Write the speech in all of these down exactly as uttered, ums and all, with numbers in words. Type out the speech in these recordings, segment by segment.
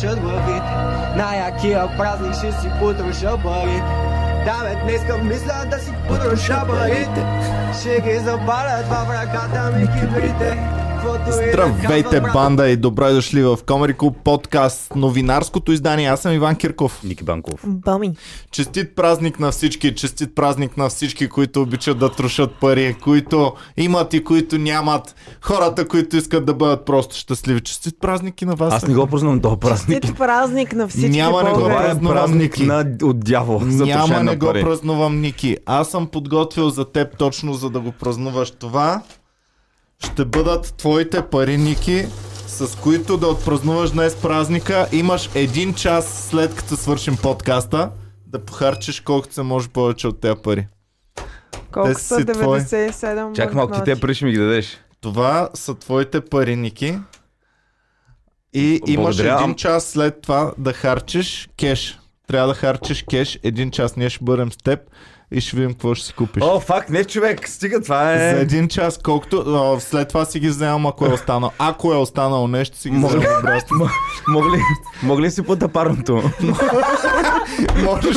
трошат главите. На якия празник ще си потроша парите. Да, бе, днеска мисля да си потроша парите. Ще ги забалят в ръката ми кибрите. Здравейте, банда, и добре дошли в Comedy Club подкаст, новинарското издание. Аз съм Иван Кирков. Ники Банков. Бами. Честит празник на всички, честит празник на всички, които обичат да трошат пари, които имат и които нямат, хората, които искат да бъдат просто щастливи. Честит празник и на вас. Аз не го празнувам този празник. Честит празник на всички. Няма не го празнувам, празник Ники. на, от дявол. Няма не го пари. празнувам, Ники. Аз съм подготвил за теб точно за да го празнуваш това. Ще бъдат твоите пари, Ники, с които да отпразнуваш днес празника. Имаш един час след като свършим подкаста да похарчиш колкото се може повече от тези пари. Колко са деветдесет и седем? Чакай малко, ти те пари ще ми ги дадеш. Това са твоите пари, Ники. И имаш Благодаря. един час след това да харчиш кеш. Трябва да харчиш кеш един час. Ние ще бъдем с теб и ще видим какво ще си купиш. О, факт, не човек, стига, това е... За един час, колкото... О, след това си ги вземам, ако е останало. Ако е останало нещо, си ги Мога- вземам обратно. Мога ли, мога ли си плата парното? Можеш,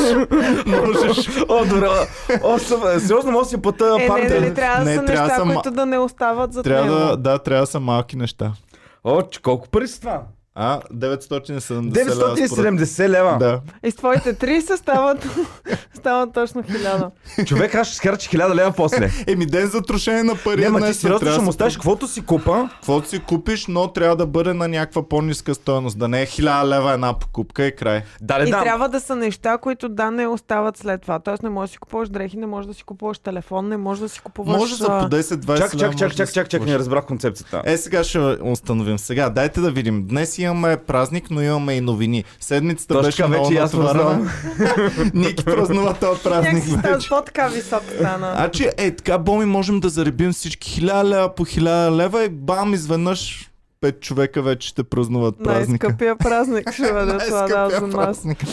можеш. О, добре. О, съв- сериозно мога да си плата Е, не, парното. дали трябва да Не, са трябва неща, да са които да не остават за Трябва него. да, да, трябва да са малки неща. О, че колко пари са това? А, деветстотин и седемдесет лева. деветстотин и седемдесет лева. Да. И с твоите трийсет стават, стават точно хиляда. Човек, аз ще скарчи хиляда лева после. Еми, ден за трошение на пари. Не, ма ти днес, сериозно трябва ще да му се- оставиш каквото си купа. Каквото си купиш, но трябва да бъде на някаква по-ниска стойност. Да не е хиляда лева една покупка и край. Да, И да. трябва да са неща, които да не остават след това. Тоест не можеш да си купуваш дрехи, не можеш да си купуваш телефон, не можеш да си купуваш... Може за а, по десет-двайсет Чак, лева. чак, чак, може да чак, си чак, чак, купиш. не разбрах концепцията. Е, сега ще установим. Сега, дайте да видим. Днес имаме празник, но имаме и новини. Седмицата Точно беше така, много вече и аз натоварена. Ники празнува този празник Някакси става вече. по-така висок стана. А че е така, Боми, можем да заребим всички хиляда лева по хиляда лева и бам, изведнъж пет човека вече ще празнуват празника. Най-скъпия празник ще бъде това, да, за Най-скъпия нас. празник.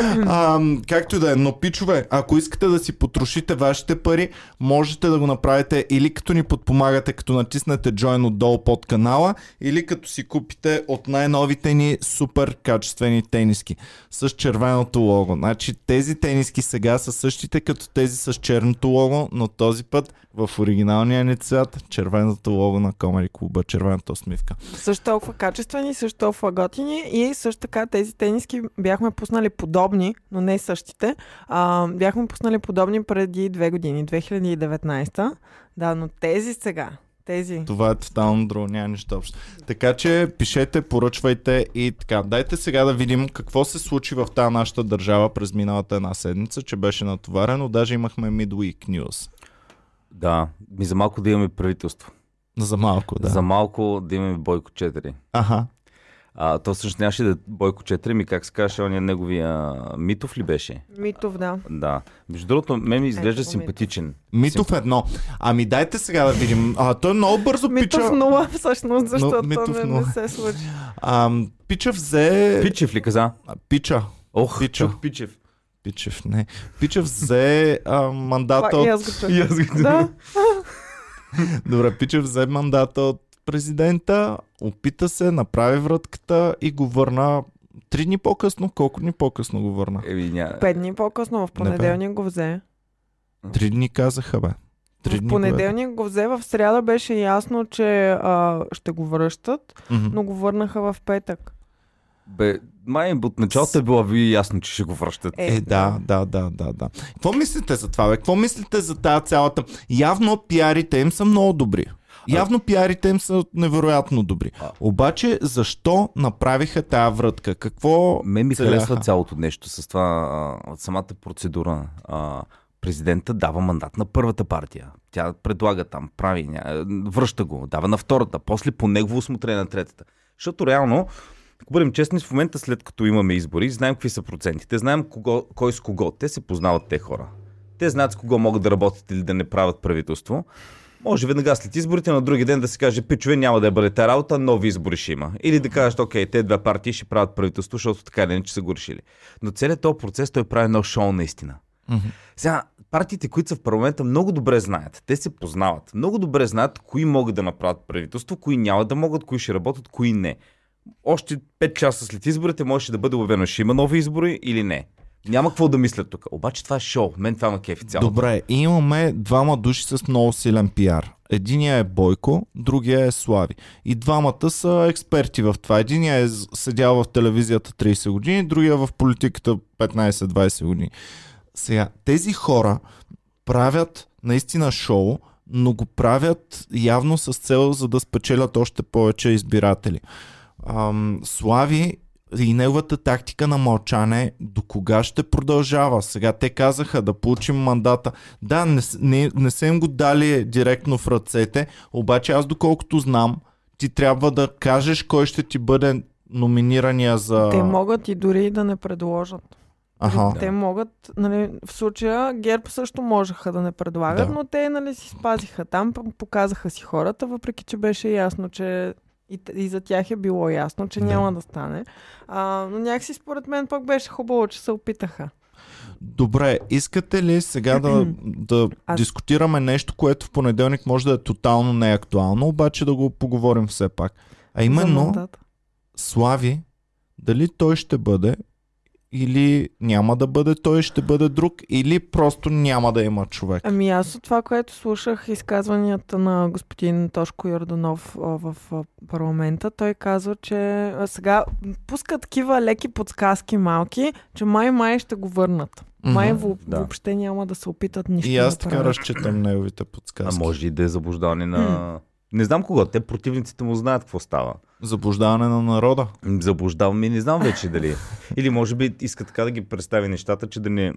А, както и да е, но пичове, ако искате да си потрошите вашите пари, можете да го направите или като ни подпомагате, като натиснете Join отдолу под канала, или като си купите от най-новите ни супер качествени тениски с червеното лого. Значи тези тениски сега са същите като тези с черното лого, но този път в оригиналния ни цвят червеното лого на Comedy Club, червената усмивка. Също толкова качествени, също толкова готини и също така тези тениски бяхме пуснали подобни, но не същите. А, бяхме пуснали подобни преди две години, две хиляди и деветнайсета. Да, но тези сега, тези... Това е тотално друго, няма нищо общо. Така че пишете, поръчвайте и така. Дайте сега да видим какво се случи в тази нашата държава през миналата една седмица, че беше натоварено. Даже имахме Midweek News. Да, ми за малко да имаме правителство. За малко, да. За малко да имаме Бойко четири. Аха. А, то всъщност нямаше да е Бойко четири, ми как се казваше, ония неговия Митов ли беше? Митов, да. Да. Между другото, мен ми изглежда Ето го симпатичен. Митов едно. Ами дайте сега да видим. А, той много бързо пича. Митов нула всъщност, защото Митов не, нула. не се случи. А, Пича взе... Пичев ли каза? А, Пича. Ох, Пича. чух Пичев. Пичев, не. Пича взе а, мандата Това и от... аз го чух. И аз ги Да. Добре, Пичев взе мандата от президента, опита се, направи вратката и го върна три дни по-късно. Колко дни по-късно го върна? Еми, ня... Пет дни по-късно, в понеделник го взе. Три дни казаха, бе. Три В дни понеделник го взе, в сряда беше ясно, че а, ще го връщат, го... Мгм. но го върнаха в петък. Бе, май от началото е било ви ясно, че ще го връщат. Е, да, да, да, да, да. Какво мислите за това, бе? Какво мислите за тази цялата... Явно пиарите им са много добри. Явно пиарите им са невероятно добри. А. Обаче, защо направиха тази врътка? Какво Мен ми целяха? харесва цялото нещо с това, а, самата процедура. А, президента дава мандат на първата партия. Тя предлага там, прави, ня... връща го, дава на втората, после по негово усмотрение на третата. Защото реално, ако бъдем честни, в момента след като имаме избори, знаем какви са процентите, знаем кого, кой с кого. Те се познават те хора. Те знаят с кого могат да работят или да не правят правителство. Може веднага след изборите на други ден да се каже, пичове, няма да бъде тази работа, нови избори ще има. Или да кажат, окей, те две партии ще правят правителство, защото така или иначе са го решили. Но целият този процес той прави едно шоу наистина. Mm-hmm. Сега, партиите, които са в парламента, много добре знаят. Те се познават. Много добре знаят кои могат да направят правителство, кои няма да могат, кои ще работят, кои не. още пет часа след изборите можеше да бъде обявено, ще има нови избори или не. Няма какво да мислят тук. Обаче това е шоу. Мен това ма кефи цялото. Добре, имаме двама души с много силен пиар. Единия е Бойко, другия е Слави. И двамата са експерти в това. Единия е седял в телевизията трийсет години, другия в политиката петнайсет-двайсет години. Сега, тези хора правят наистина шоу, но го правят явно с цел, за да спечелят още повече избиратели. Ам, Слави и неговата тактика на мълчане до кога ще продължава? Сега те казаха да получим мандата. Да, не, не, не са им го дали директно в ръцете, обаче аз доколкото знам, ти трябва да кажеш кой ще ти бъде номинирания за... Те могат и дори да не предложат. Аха. Те могат, нали, в случая ГЕРБ също можеха да не предлагат, Да. но те, нали, си спазиха там, показаха си хората, въпреки че беше ясно, че и, и за тях е било ясно, че Да. няма да стане. А, но някакси според мен пък беше хубаво, че се опитаха. Добре, искате ли сега да, да Аз- дискутираме нещо, което в понеделник може да е тотално неактуално, обаче да го поговорим все пак. А За именно, мандата. Слави, дали той ще бъде или няма да бъде, той ще бъде друг, или просто няма да има човек. Ами аз от това, което слушах изказванията на господин Тошко Йорданов а, в а, парламента, той казва, че а, сега пуска такива леки подсказки малки, че май-май ще го върнат. Май Мгм. въ- да. въобще няма да се опитат нищо И аз да така правят. разчитам неговите А подсказки. може и да е заблуждаване на... Не знам кога. Те противниците му знаят какво става. Заблуждаване на народа. Заблуждавам и не знам вече дали. Или може би иска така да ги представи нещата, че да не...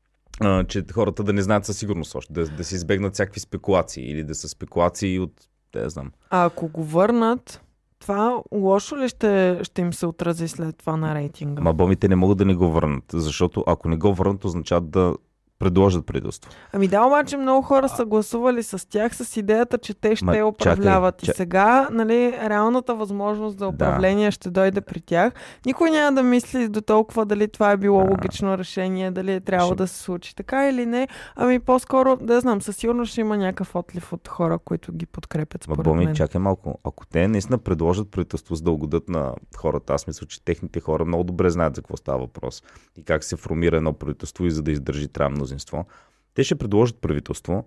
А, че хората да не знаят със сигурност още. Да, да се избегнат всякакви спекулации. Или да са спекулации от... Не знам. А ако го върнат, това лошо ли ще, ще им се отрази след това на рейтинга? Ма бомите не могат да не го върнат. Защото ако не го върнат, означава да предложат правителство. Ами да, обаче много хора са гласували с тях с идеята, че те ще Ма, управляват. чакай, И сега, нали, реалната възможност за управление ще дойде при тях. Никой няма да мисли до толкова дали това е било Да. логично решение, дали е трябвало Ще- да се случи така или не. Ами по-скоро, да знам, със сигурност ще има някакъв отлив от хора, които ги подкрепят Ма според Боми, мен. чакай малко. Ако те наистина предложат правителство за да угодят на хората, аз мисля, че техните хора много добре знаят за какво става въпрос и как се формира едно правителство и за да издържи трябва мнозинство. Те ще предложат правителство,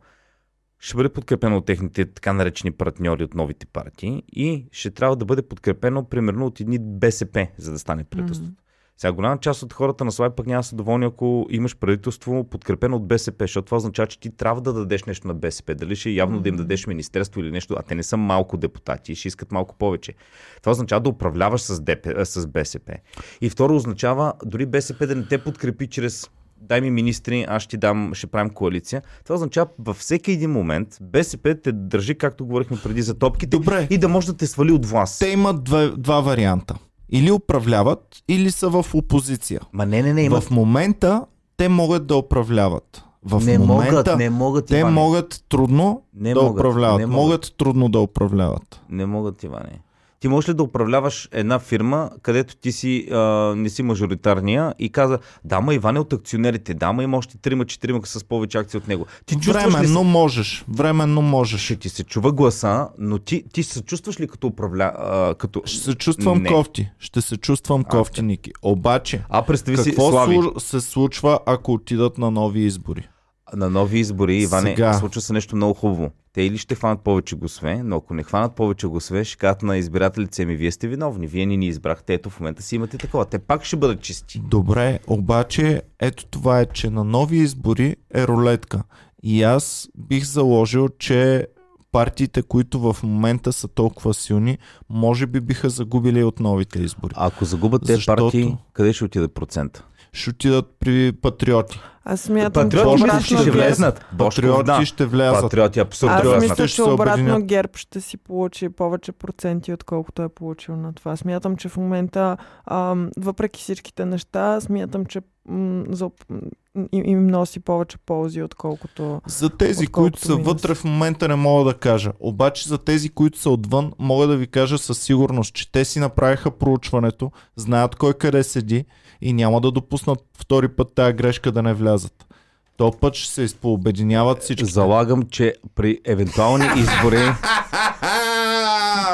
ще бъде подкрепено от техните така наречени партньори от новите партии и ще трябва да бъде подкрепено примерно от едни БСП, за да стане правителство. Мгм. Сега голяма част от хората на Слави пък няма да са доволни, ако имаш правителство подкрепено от БСП, защото това означава, че ти трябва да дадеш нещо на БСП. Дали ще е явно да им дадеш министерство или нещо, а те не са малко депутати и ще искат малко повече. Това означава да управляваш с, ДП, а, с БСП. И второ означава дори БСП да не те подкрепи чрез дай ми министри, аз ще дам, ще правим коалиция. Това означава във всеки един момент БСП те държи, както говорихме преди за топките, Добре. и да може да те свали от власт. Те имат два, два варианта. Или управляват, или са в опозиция. Ма не, не, не, има... В момента те могат да управляват. В не момента могат, не могат, те Иване. могат трудно Не да могат, управляват. не могат. могат. трудно да управляват. Не могат, Иване. Ти можеш ли да управляваш една фирма, където ти си а, не си мажоритарния и каза, да, ма Иван е от акционерите, да, ма има още трима-четирима с повече акции от него. Ти чувстваш ли Временно се... можеш. Временно можеш. Ще ти се чува гласа, но ти, ти се чувстваш ли като управля... А, като... Ще се чувствам Не. кофти. Ще се чувствам А, кофти, така. Ники. Обаче, А представи си, какво Слави, слу- се случва, ако отидат на нови избори? на нови избори, Иване, Сега. случва се нещо много хубаво. Те или ще хванат повече гласове, но ако не хванат повече гласове, ще кажат на избирателите ми, вие сте виновни, вие ни ни избрахте, ето в момента си имате такова. Те пак ще бъдат чисти. Добре, обаче ето това е, че на нови избори е рулетка. И аз бих заложил, че партиите, които в момента са толкова силни, може би биха загубили от новите избори. А ако загубят тези Защото- партии, къде ще отиде процент? Ще отидат при патриоти. Аз смятам, че Патриоти обратно мислиш, че ще ГЕРБ- влезнат? Бошков, Патриоти да. ще влязат. Патриоти абсурдно Аз Патриотите мисля, ще че се обратно обединят. ГЕРБ ще си получи повече проценти, отколкото е получил на това. Смятам, че в момента, ам, въпреки всичките неща, смятам, че м, за, м, им, им носи повече ползи, отколкото... За тези, Отколкото които са минус. вътре в момента не мога да кажа. Обаче за тези, които са отвън, мога да ви кажа със сигурност, че те си направиха проучването, знаят кой къде седи и няма да допуснат втори път тая грешка да не влязат. То път ще се изпообединяват всички. Залагам, че при евентуални избори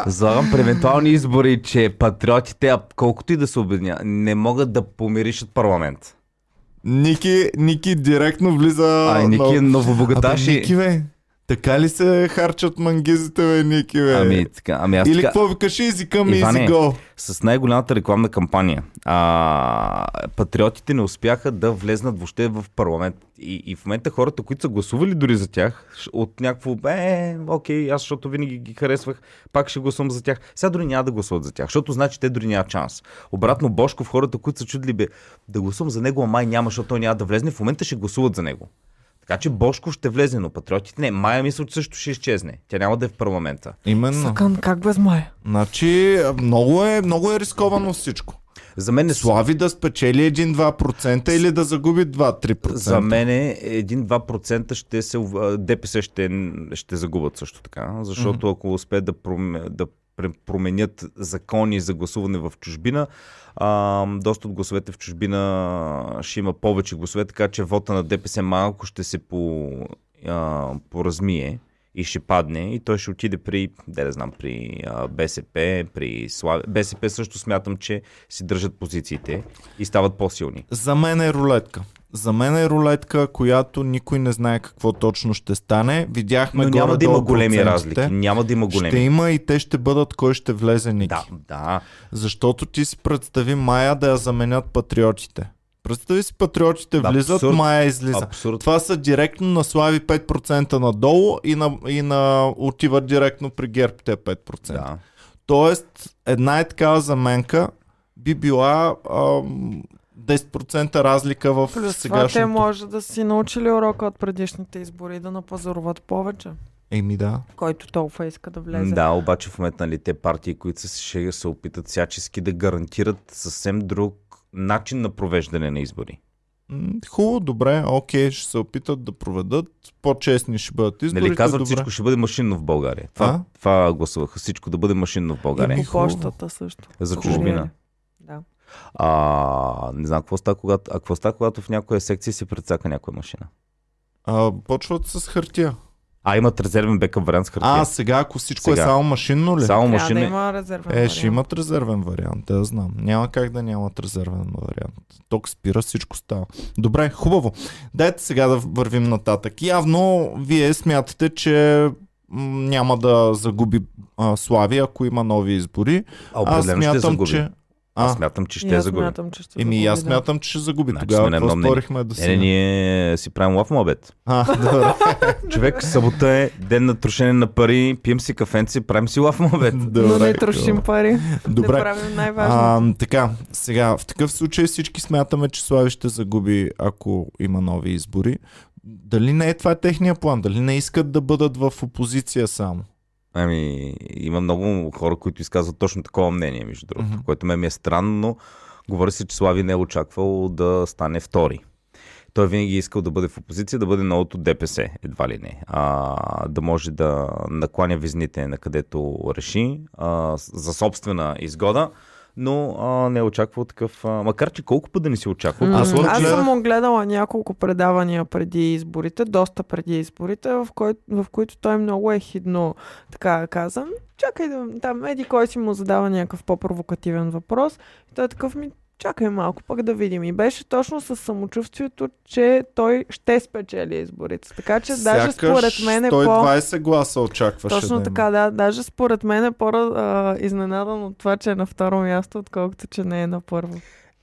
Залагам при евентуални избори, че патриотите, а колкото и да се обединя, не могат да помиришат парламент. Ники, Ники директно влиза... Ай, Ники е новобогаташи. Абе, Ники, бе, така ли се харчат мангизите, бе, Ники, бе? Ами, така, ами аз Или така... какво викаш, езика ми, Иване, easy go? С най-голямата рекламна кампания. А, патриотите не успяха да влезнат въобще в парламент. И, и в момента хората, които са гласували дори за тях, от някакво, е, окей, аз защото винаги ги харесвах, пак ще гласувам за тях. Сега дори няма да гласуват за тях, защото значи те дори нямат шанс. Обратно Божков, хората, които са чудили, бе, да гласувам за него, а май няма, защото той няма да влезне, в момента ще гласуват за него. Така че Божков ще влезе, но патриотите не. Майя мисля, че също ще изчезне. Тя няма да е в парламента. Именно. Сакан, как без Майя? Значи, много е, много е рисковано всичко. За мен е... Слави да спечели един-два процента или да загуби два-три процента? За мен един-два процента ще се... ДПС ще, ще загубят също така, защото mm-hmm. ако успеят да, пром... да променят закони за гласуване в чужбина, а, доста от гласовете в чужбина ще има повече гласове, така че вота на ДПС малко ще се по, а, поразмие и ще падне и той ще отиде при, да не знам, при а, БСП, при Слави. БСП също смятам, че си държат позициите и стават по-силни. За мен е рулетка. За мен е рулетка, която никой не знае какво точно ще стане. Видяхме Но няма да има големи процентите. разлики. Няма да има големи. Ще има и те ще бъдат кой ще влезе, Ники. Да, да. Защото ти си представи Майя да я заменят патриотите. Представи си патриотите влизат, Абсурд. Майя излиза. Абсурд. Това са директно на Слави пет процента надолу и, на, и на, отиват директно при ГЕРБ те пет процента. Да. Тоест, една е такава заменка би била ам, десет процента разлика в Плюс това сегашното. те може да си научили урока от предишните избори и да напазаруват повече. Еми да. Който толкова иска да влезе. Да, обаче в момента нали, те партии, които се, ще се опитат всячески да гарантират съвсем друг начин на провеждане на избори. М, Хубаво, добре, окей, ще се опитат да проведат. По-честни ще бъдат изборите. Нали казват, добре. всичко ще бъде машинно в България. Това, А? това гласуваха. Всичко да бъде машинно в България. Еми, И почтата също. За Куриери. чужбина. Да. А, не знам какво става, когато, а какво става, когато в някоя секция си прецака някоя машина. А, почват с хартия. А, имат резервен бекъп вариант с хартия. А, сега, ако всичко Сега. е само машинно ли? Само Трябва машина. да има резервен Е, вариант. ще имат резервен вариант, да знам. Няма как да нямат резервен вариант. Ток спира, всичко става. Добре, хубаво. Дайте сега да вървим нататък. Явно вие смятате, че м, няма да загуби а, Слави, ако има нови избори. А, Аз определено ще смятам, загуби. че... Аз А, смятам, че И ще аз загуби. смятам, че ще еми, загуби, аз да. смятам, че ще загуби. Значи Тогава сме на едно какво мнение. спорихме до Не, не, сега? ние си правим лав обед. А, добре. Човек, събота е ден на трошене на пари, пием си кафенци, правим си лав обед. Но Добре, не трошим пари. Добре. Не правим най-важното. А, така, сега, в такъв случай всички смятаме, че Слави ще загуби, ако има нови избори. Дали не е това техния план? Дали не искат да бъдат в опозиция само? Ами, има много хора, които изказват точно такова мнение, между другото, Мгм. което ме е странно, но говори се, че Слави не е очаквал да стане втори. Той винаги е искал да бъде в опозиция, да бъде новото ДПС, едва ли не. А, да може да накланя везните на където реши, а, за собствена изгода, но а, не е очаквал такъв... А, макар че колко път да не си очаквал. М, Аз аз гледах- Аз съм му гледала няколко предавания преди изборите, доста преди изборите, в, кой, в които той много е хидно така казан. Чакай да, там еди кой си му задава някакъв по-провокативен въпрос. И той е такъв ми, чакай малко, пък да видим. И беше точно с самочувствието, че той ще спечели изборите. Така че даже според мен е сто и по... двайсет гласа очакваше. Точно да така, да. Даже според мен е по-изненадан от това, че е на второ място, отколкото че не е на първо.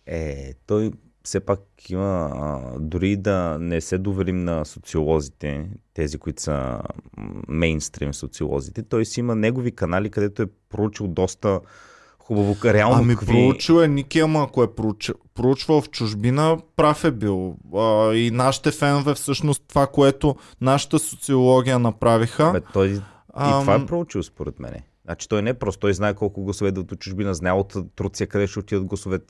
Е, той все пак има, а, дори да не се доверим на социолозите, тези, които са мейнстрим социолозите, той си има негови канали, където е проучил доста хубаво, реално Ами какви... проучил е Ники, ама ако е проучил, проучвал в чужбина, прав е бил. А, и нашите фенове всъщност това, което нашата социология направиха. Бе, той и ам, това е проучил според мене. Значи той не е просто, той знае колко гласове идват от чужбина, знае от Турция къде ще отидат гласовете,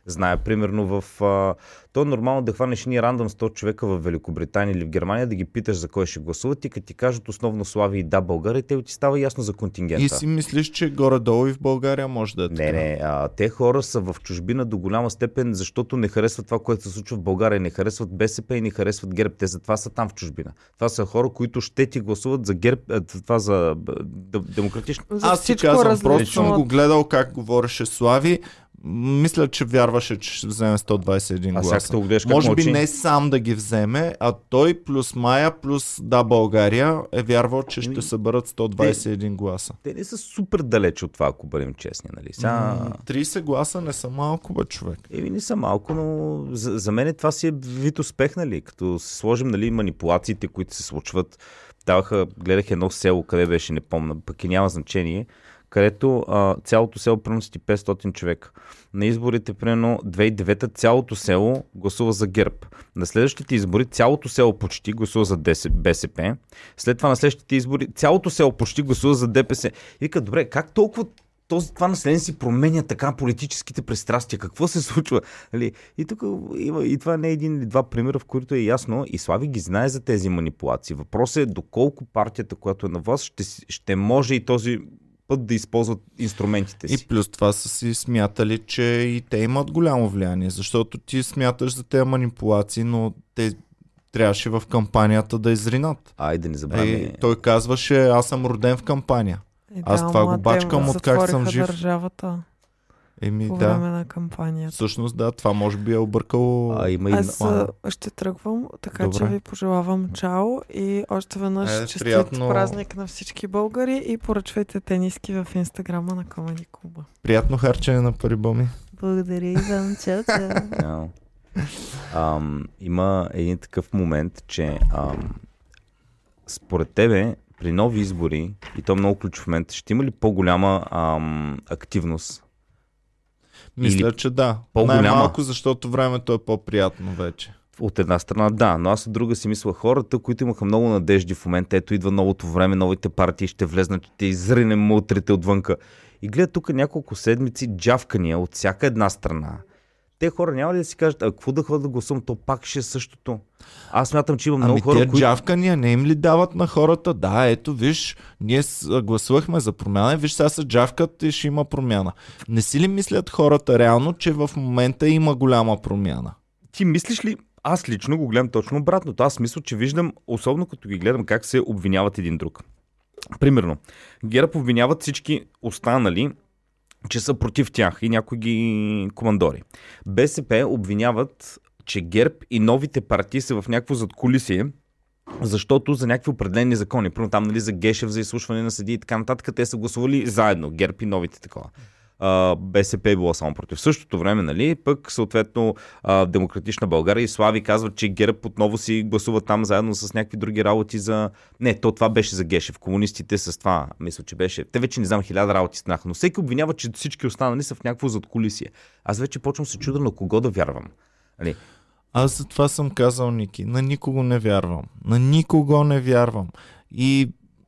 Зная, примерно в... А, то е нормално да хванеш ни рандъм сто човека в Великобритания или в Германия, да ги питаш за кой ще гласуват и като ти кажат основно Слави и да, България, те ти става ясно за контингента. И си мислиш, че горе-долу и в България може да е така? Не, не. А, те хора са в чужбина до голяма степен, защото не харесват това, което се случва в България. Не харесват БСП и не харесват ГЕРБ. Те затова са там в чужбина. Това са хора, които ще ти гласуват за ГЕРБ, това за демократично. Аз си казвам, просто съм го гледал как говореше Слави. Мисля, че вярваше, че ще вземе сто двадесет и един гласа. Може мълчи? би не сам да ги вземе, а той плюс Мая плюс да България е вярвал, че ще съберат сто двадесет и един те, гласа. Те не са супер далеч от това, ако бъдем честни. Нали? Сега... тридесет гласа не са малко, бе, човек. Еми не са малко, но за, за мен това си е вид успех, нали? Като се сложим, нали, манипулациите, които се случват. Даваха, гледах едно село, къде беше, не помня, пък и няма значение, където а, цялото село приносят петстотин човека. На изборите, примерно, две хиляди и девета цялото село гласува за ГЕРБ. На следващите избори цялото село почти гласува за БСП. След това на следващите избори цялото село почти гласува за ДПС. И вика, добре, как толкова този, това население си променя така политическите пристрастия? Какво се случва? Нали? И тук има, и това не е един или два примера, в които е ясно, и Слави ги знае за тези манипулации. Въпросът е доколко партията, която е на власт, ще, ще може и този път да използват инструментите си. И плюс това са си смятали, че и те имат голямо влияние, защото ти смяташ за тези манипулации, но те трябваше в кампанията да изринат. Ай, да не забравяме. Е, той казваше, аз съм роден в кампания. Е, аз да, това го бачкам от как съм жив. Държавата. Еми, по да. време на кампанията. Всъщност, да, това може би е объркало. А, има и... Аз а, ще тръгвам, така Добре. че ви пожелавам чао и още веднъж Е, честит приятно... празник на всички българи и поръчвайте тениски в инстаграма на Comedy Club. Приятно харчене на пари, Боми. Благодаря, Иван. Чао, чао. Ам, има един такъв момент, че ам, според тебе при нови избори, и то много ключов момент, ще има ли по-голяма ам, активност? Мисля, Или че да. по-голяма? Най-малко, защото времето е по-приятно вече. От една страна да, но аз от друга си мисля хората, които имаха много надежди в момента, ето идва новото време, новите партии ще влезнат, ще изринем мутрите отвънка. И гледат тук няколко седмици джавкания от всяка една страна. Те хора няма ли да си кажат, а какво да ходя да гласувам, то пак ще е същото. Аз смятам, че има много ами хора, тия които... джавкания не им ли дават на хората? Да, ето виж, ние гласувахме за промяна, виж сега се джавкат и ще има промяна. Не си ли мислят хората реално, че в момента има голяма промяна? Ти мислиш ли, аз лично го гледам точно обратното. Аз мисля, че виждам, особено като ги гледам как се обвиняват един друг. Примерно, ГЕРБ обвиняват всички останали, че са против тях и някои ги командори. БСП обвиняват, че ГЕРБ и новите партии са в някакво задкулисие, защото за някакви определени закони, примерно там, нали, за Гешев, за изслушване на съдии и така нататък, те са гласували заедно, ГЕРБ и новите такова. Uh, БСП е било само против. В същото време, нали, пък съответно uh, Демократична България и Слави казват, че ГЕРБ отново си гласува там заедно с някакви други работи за... Не, то това беше за Гешев. Комунистите с това, мисля, че беше... Те вече не знам, хиляда работи станаха, но всеки обвинява, че всички останали са в някакво задкулисие. Аз вече почвам се чудя на кого да вярвам. Нали? Аз за това съм казал, Ники. На никого не вярвам. На никого не вярвам. И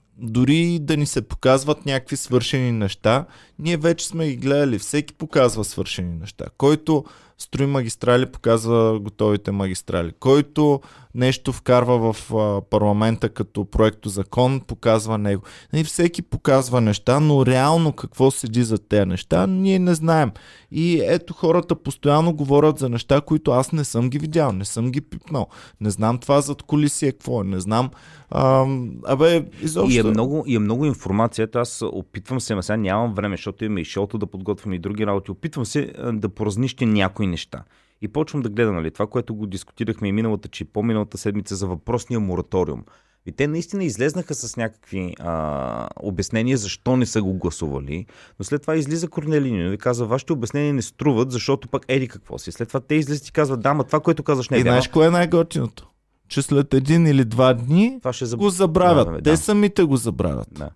дори да ни се показват някакви свършени неща, ние вече сме ги гледали. Всеки показва свършени неща. Който строи магистрали, показва готовите магистрали. Който нещо вкарва в а, парламента като проекто закон, показва него. И всеки показва неща, но реално какво седи за тези неща, ние не знаем. И ето хората постоянно говорят за неща, които аз не съм ги видял, не съм ги пипнал. Не знам това зад кулисие какво е, не знам. А, абе, изобщо... И е, много, и е много информация. Аз опитвам се, сега нямам време, защото имаме и шоуто да подготвям и други работи. Опитвам се да поразнищя някои неща. И почвам да гледам, нали, това, което го дискутирахме и миналата, че по-миналата седмица за въпросния мораториум. И те наистина излезнаха с някакви а, обяснения защо не са го гласували, но след това излиза Корнелий Нинов и казва, вашите обяснения не струват, защото пък еди какво си. След това те излизат и казват, да, ма това, което казваш не е вярно. И знаеш кое е най-готиното? Че след един или два дни това ще заб... го забравят. Да, те да. самите го забравят. Да.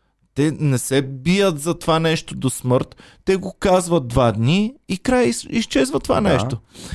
Те не се бият за това нещо до смърт. Те го казват два дни и край из, изчезва това да. нещо.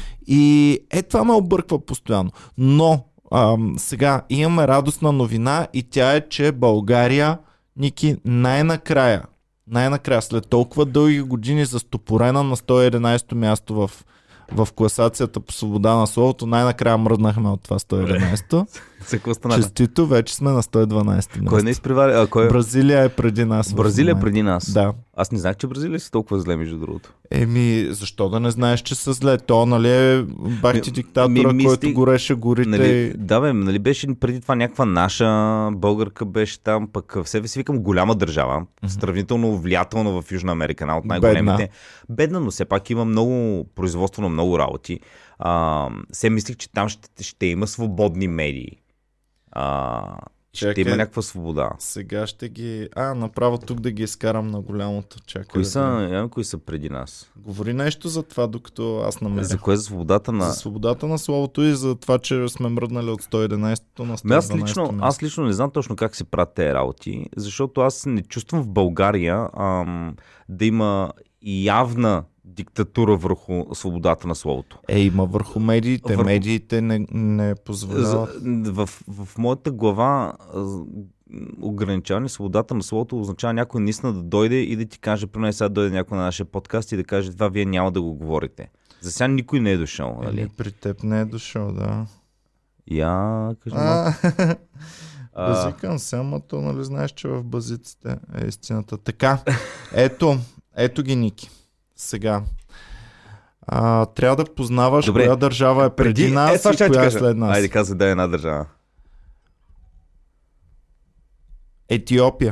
И е това ме обърква постоянно. Но ам, сега имаме радостна новина и тя е, че България, Ники, най-накрая, най-накрая, след толкова дълги години застопорена на сто и единадесето място в в класацията по свобода на словото. Най-накрая мръднахме от това сто и единайсето. За какво стана? Честито, вече сме на сто и дванайсето място. Кой не изпревари? А, кой... Бразилия е преди нас. Бразилия е преди нас? Да. Аз не знаех, че Бразилия са толкова зле, между другото. Еми, защо да не знаеш, че са зле? То, нали е бахти диктатора, ми, ми, който ми, гореше горите. Нали, да, бе, нали беше преди това някаква наша българка беше там, пък в себе си викам голяма държава, mm-hmm. сравнително влиятелна в Южна Америка, една от най-големите. Бедна. Бедна, но все пак има много производство на много работи. А, се мислих, че там ще, ще има свободни медии. А, ще Чакай, има някаква свобода. Сега ще ги... А, направо тук да ги изкарам на голямото. Чакай. Кои да са, да... кои са преди нас? Говори нещо за това, докато аз намеря. За кое? За свободата на... За свободата на словото и за това, че сме мръднали от сто и единайсето на сто и дванайсето. Аз лично, аз лично не знам точно как се правят тези работи, защото аз не чувствам в България ам, да има явна диктатура върху свободата на словото. Е, има върху медиите. Върху... Медиите не, не позволяват. В, в, в моята глава ограничаване свободата на словото означава някой наистина да дойде и да ти каже, поне сега дойде някой на нашия подкаст и да каже, това вие няма да го говорите. За сега никой не е дошъл. Нали? Е, при теб не е дошъл, да. Я, кажи малко. Базикам се, ама то, нали знаеш, че в базиците е истината. Така, ето, ето ги, Ники. Сега. А, трябва да познаваш Добре. коя държава е преди, преди нас е, и коя е след нас. Айде, каза да е една държава. Етиопия.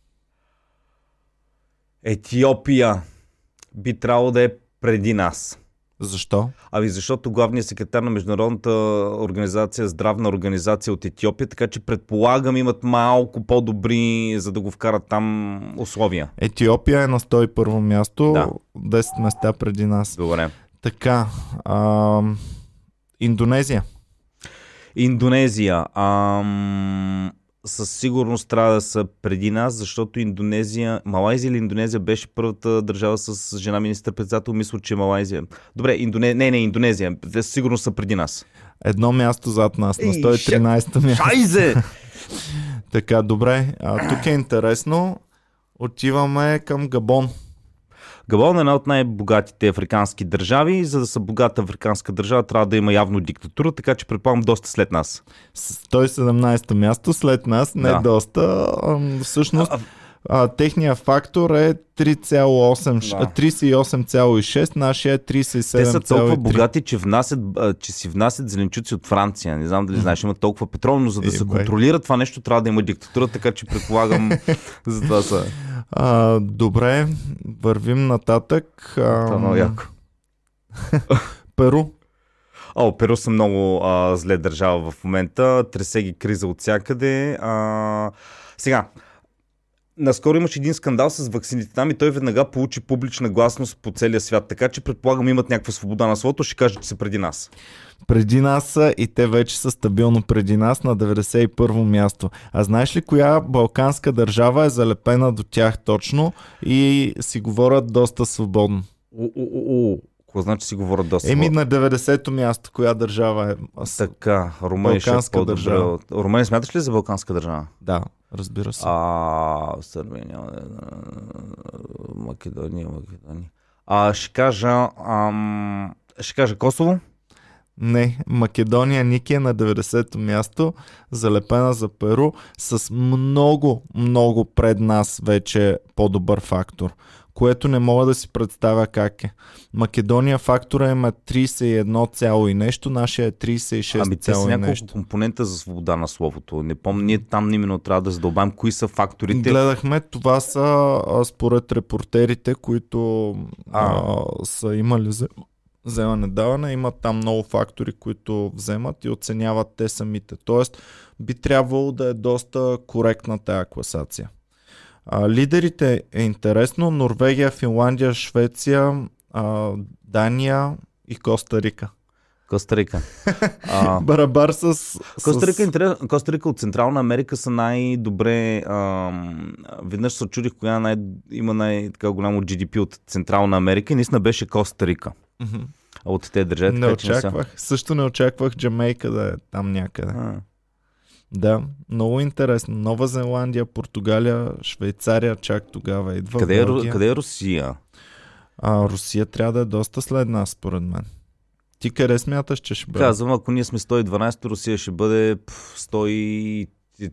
Етиопия би трябвало да е преди нас. Защо? Ами защото главният секретар на Международната организация, здравна организация от Етиопия, така че предполагам имат малко по-добри, за да го вкарат там условия. Етиопия е на сто и първо място, да. десет места преди нас. Добре. Така, а, Индонезия. Индонезия. Ам... Със сигурност трябва да са преди нас, защото Индонезия, Малайзия или Индонезия беше първата държава с жена министър-председател, мисля, че Малайзия. Добре, Индоне... не, не, Индонезия, те сигурно са преди нас. Едно място зад нас, на сто и тринайсето място. Шайзе! Така, добре, а, тук е интересно, отиваме към Габон. Габон е една от най-богатите африкански държави. За да са богата африканска държава, трябва да има явно диктатура, така че предполагам доста след нас. сто и седемнайсето място след нас, не да. доста. Всъщност, а, а, техният фактор е три цяло осем, да. трийсет и осем цяло и шест, нашия е трийсет и седем цяло и три. Те са толкова богати, че, внасят, че си внасят зеленчуци от Франция. Не знам дали знаеш, има толкова петрол, но за да е, се бай. контролира това нещо, трябва да има диктатура, така че предполагам за това са. А, добре, вървим нататък. Това е много яко. Перу. О, Перу са много а, зле държава в момента. Тресе ги криза от всякъде. А, сега, наскоро имаше един скандал с ваксините там и той веднага получи публична гласност по целия свят. Така че предполагам имат някаква свобода на словото, ще кажа, че са преди нас. Преди нас са и те вече са стабилно преди нас на деветдесет и първо място. А знаеш ли коя балканска държава е залепена до тях точно и си говорят доста свободно? О-о-о-о. Какво значи си говорят доста свободно? Еми на деветдесето място, коя държава е? Така, Румъния ще е по-добре. Румъния смяташ ли за балканска държава? Да, разбира се. А, Сърбия няма да... Македония, Македония. А, ще кажа... Ам... Ще кажа Косово? Не, Македония, Ники е на деветдесето място, залепена за Перу, с много, много пред нас вече по-добър фактор, което не мога да си представя как е. Македония фактора има трийсет и едно цяло и нещо, нашия е трийсет и шест ами цяло и нещо. Ами те са няколко компонента за свобода на словото. Не помня, ние там именно трябва да задълбаем кои са факторите. Гледахме, това са според репортерите, които а. А, са имали за... вземане-даване, имат там много фактори, които вземат и оценяват те самите. Тоест, би трябвало да е доста коректна тая класация. А, лидерите е интересно. Норвегия, Финландия, Швеция, а, Дания и Коста Рика. Коста Рика. А... Барабар с... Коста Рика, интерес... Коста Рика от Централна Америка са най-добре... Ам... Веднъж се чудих коя най... има най-голямо джи ди пи от Централна Америка и наистина беше Коста Рика. Mm-hmm. От те държави. Не очаквах. Са... Също не очаквах Джамейка да е там някъде. А. Да, много интересно. Нова Зеландия, Португалия, Швейцария, чак тогава идва. Къде е, къде е Русия? А, Русия трябва да е доста след нас, според мен. Ти къде смяташ, че ще бъде? Казвам, ако ние сме сто и дванадесет, Русия ще бъде сто и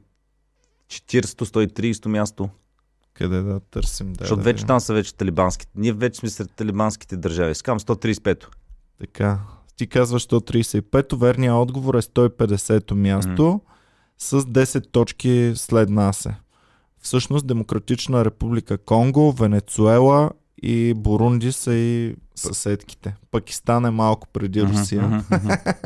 четиридесет сто и тридесет място. Къде да търсим? Да, Защото да вече видим. там са вече талибанските. Ние вече сме сред талибанските държави. Скам сто тридесет и пето. Така. Ти казваш сто тридесет и пето, верният отговор е сто и петдесето място mm. с десет точки след нас е. Всъщност Демократична република Конго, Венецуела и Бурунди са и съседките. Пакистан е малко преди Русия. Mm-hmm, mm-hmm.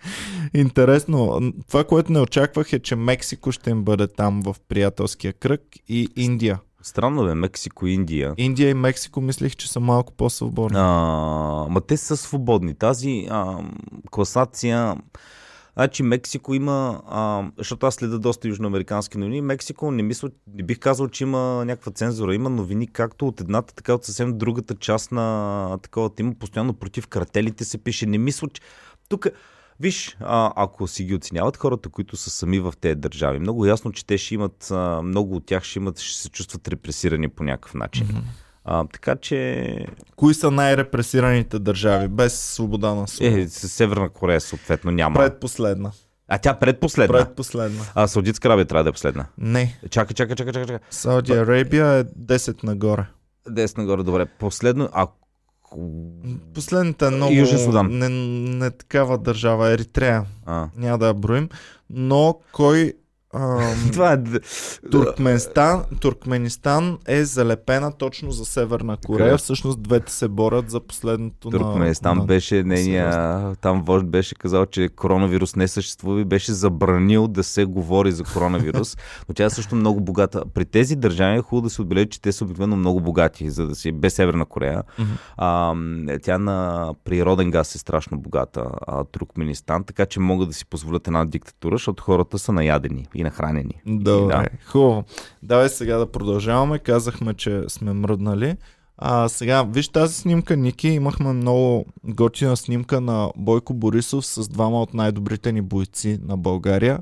Интересно. Това, което не очаквах е, че Мексико ще им бъде там в приятелския кръг и Индия. Странно бе, Мексико и Индия. Индия и Мексико мислих, че са малко по-свободни. А, ма те са свободни. Тази а, класация... Значи Мексико има, а, защото аз следа доста южноамерикански новини, Мексико не мисля, не бих казал, че има някаква цензура. Има новини както от едната, така от съвсем другата част на такова. Има постоянно против картелите се пише. Не мисля, че... Тук, виж, а, ако си ги оценяват хората, които са сами в тези държави, много ясно, че те ще имат, а, много от тях ще имат, ще се чувстват репресирани по някакъв начин. Mm-hmm. А, така че... Кои са най-репресираните държави без свобода на слово? Е, Северна Корея съответно няма. Предпоследна. А тя предпоследна? Предпоследна. А Саудитска Арабия трябва да е последна? Не. Чакай, чакай, чакай, чакай. Сауди Арабия е десет нагоре. десет нагоре, добре. Последно, ако... Последната е много... Южен Судан. Не, не такава държава. Еритрея. А. Няма да я броим. Но кой... Ам... Това е... Туркменистан, Туркменистан е залепена точно за Северна Корея. Къде? Всъщност двете се борят за последното на... Туркменистан на... беше нейния... Там вожд беше казал, че коронавирус не съществува и беше забранил да се говори за коронавирус. Но тя е също много богата. При тези държави е хубаво да се отбележи, че те са обикновено много богати, за да си без Северна Корея. Mm-hmm. А, тя на природен газ е страшно богата, а, Туркменистан, така че могат да си позволят една диктатура, защото хората са наядени и нахранени. Добре, да. Хубаво. Давай сега да продължаваме. Казахме, че сме мръднали. А, сега, виж тази снимка, Ники. Имахме много готина снимка на Бойко Борисов с двама от най-добрите ни бойци на България.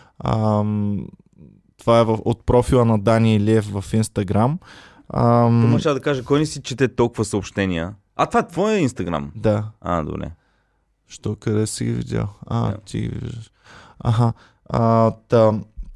А, това е в, от профила на Дани Илиев в Инстаграм. А, Може да кажа, кой не си чете толкова съобщения? А, това е твоя Инстаграм? Да. А, добре. Що, къде си ги видял? А, Yeah. ти ги виждаш. Аха. А, та,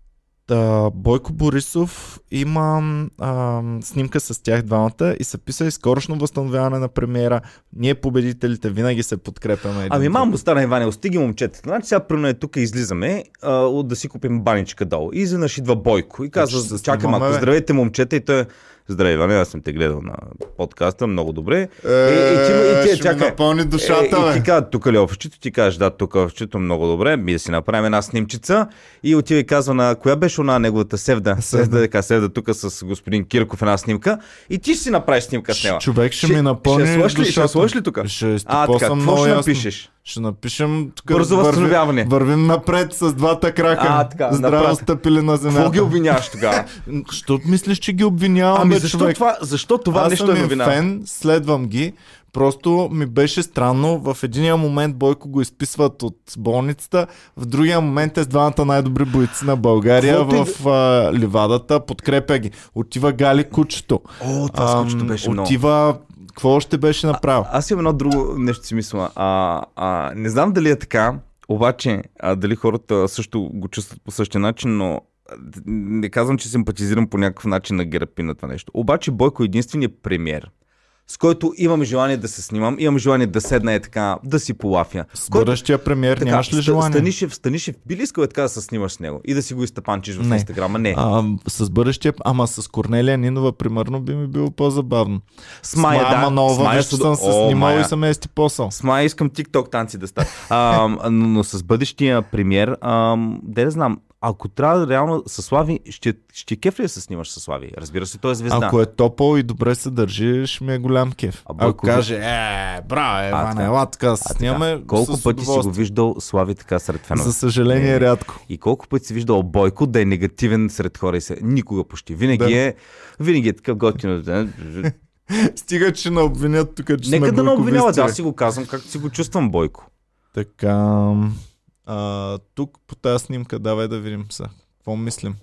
та, Бойко Борисов има а, снимка с тях двамата и са писали скорошно възстановяване на премиера. Ние победителите винаги се подкрепяме. един Ами друг. мамо, стана Иване, стиги момчета. Значи сега прино е тук излизаме а, да си купим баничка долу. И изведнъж идва Бойко и ще казва, се чакай снимаме, малко, бе. здравейте момчета. И той е, здравей Иване, аз съм те гледал на подкаста, много добре. Е, и, и, ти, и, ти, ще ми напълни душата, и, бе. и ти казва, тук ли е офчето? Ти кажеш, да, тук е офчето, много добре. Ми да си направим една снимчица. И отива и казва на коя беше она неговата Севда. Севда, така, Севда тук с господин Кирков една снимка. И ти ще си направиш снимка с него. Човек ще, ми напълни Ще сложиш ли, ще душата. сложиш ли тук? Ще А, така, изтопосам какво много ще ясно. напишеш? Ще напишем тук Бързо върви- възстановяване. Вървим напред с двата крака. А, така, Здраво напред. стъпили на земята. Какво ги обвиняваш тогава? Що мислиш, че ги обвинявам? Ами бе, защо човек? това, защо това Аз нещо съм е им новина? фен, следвам ги. Просто ми беше странно. В единия момент Бойко го изписват от болницата, в другия момент е с двамата най-добри бойци на България Каквото в а, ливадата. Подкрепя ги. Отива Гали кучето. О, това с кучето беше много. Отива... Какво още беше направил? Аз имам едно друго нещо си мисля. А, а, не знам дали е така, обаче а, дали хората също го чувстват по същия начин, но не казвам, че симпатизирам по някакъв начин на ГЕРБ и на това нещо. Обаче Бойко е единственият премиер, с който имам желание да се снимам, имам желание да седна е така, да си полафя. С който... бъдещия премиер Така, нямаш ли Ста- желание? Станишев, Станишев, би ли искал е така да се снимаш с него и да си го изтъпанчиш в Не. Инстаграма? Не. А, с бъдещия, ама с Корнелия Нинова, примерно, би ми било по-забавно. С Майя, С Майя да. Манова, С Майя виж, че Судо- съм се О, снимал Майя. и съм ести посъл. С Майя искам TikTok танци да става. А, но, но с бъдещия премиер, а, де да знам, ако трябва реално с Слави, ще, ще кеф ли да се снимаш с Слави? Разбира се, той е звезда. Ако е топъл и добре се държи, ще ми е голям кеф. А Ако Бойко- каже, е, браво, А, Иван, така. ела така да се А, така. снимаме, Колко с пъти си го удоволствие. виждал Слави така сред фенове? За съжаление, Не. рядко. И колко пъти си виждал Бойко да е негативен сред хора и се... Никога почти. Винаги Да. е винаги е такъв готин. Стига, че не обвинят тук, че Нека сме да не обвинява, бойковисти, да, бе. аз си го казвам, както си го чувствам Бойко. Така, а, тук по тази снимка, давай да видим са. Какво мислим?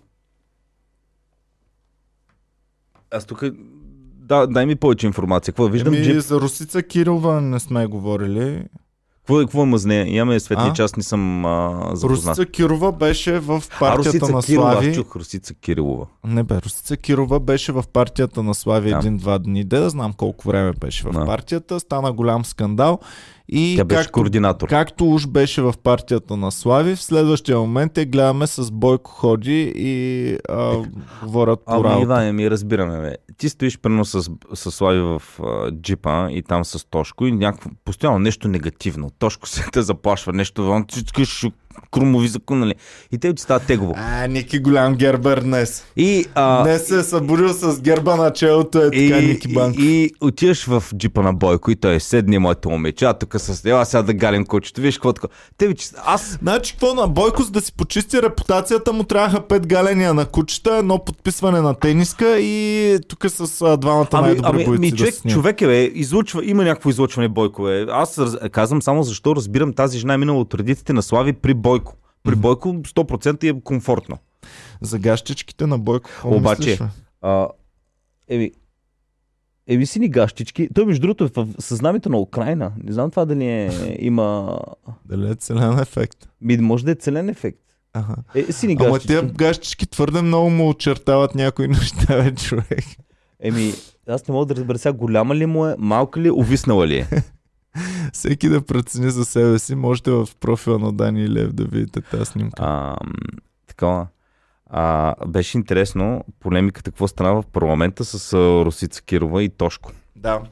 Аз тук... Да, дай ми повече информация. Какво виждам? Еми, Джип. за Русица Кирилова не сме говорили. Какво, какво има с нея? Имаме светли А? час, не съм а, запознат. Русица Кирова беше в А, партията Русица на Кирова, Слави. аз чух Русица Кирилова. Не бе, Русица Кирова беше в партията на Слави Да. един-два дни. Де да знам колко време беше в Да. партията. Стана голям скандал. И Тя беше както, координатор. както уж беше в партията на Слави, в следващия момент я гледаме с Бойко ходи и а, говорят по Ама, работа. Иване, ми разбираме, бе. Ти стоиш прено с, с Слави в а, джипа и там с Тошко и някакво, постоянно нещо негативно. Тошко се те заплашва, нещо, он ти искаш крумови закон, нали? И те ти става тегово. А, Ники голям гербер днес. И, а, Днес се е събудил с герба на челото, е така и, Ники Банк. и, и отиваш в джипа на Бойко и той седни моето момиче, а тук с ела сега да галим кучето. Виж какво такова. Те ви, че аз Значи, какво на Бойко, за да си почисти репутацията му, трябваха пет галения на кучета, едно подписване на тениска и тук с а, двамата Ами, най-добри ами, бойци ми, да човек, се снимат. човек е, бе, излучва, има някакво излучване Бойко, бе. Аз раз, казвам само защо разбирам тази жена е минала от редиците на Слави при Бойко. При Бойко сто процента е комфортно. За гащичките на Бойко, какво Обаче, мислиш, бе? а, еми, еми сини гащички. Той между другото е в съзнамето на Украйна. Не знам това дали е, има... Дали е целен ефект? Ми, може да е целен ефект. Ага. Е, сини Ама гащички. тия гащички твърде много му очертават някои неща, бе, човек. Еми, аз не мога да разбера сега голяма ли му е, малка ли е, увиснала ли е. Всеки да прецени за себе си. Можете в профила на Дани Лев да видите тази снимка. А, такова. А, беше интересно полемиката, какво стана в парламента с а, Русица Кирова и Тошко. Да.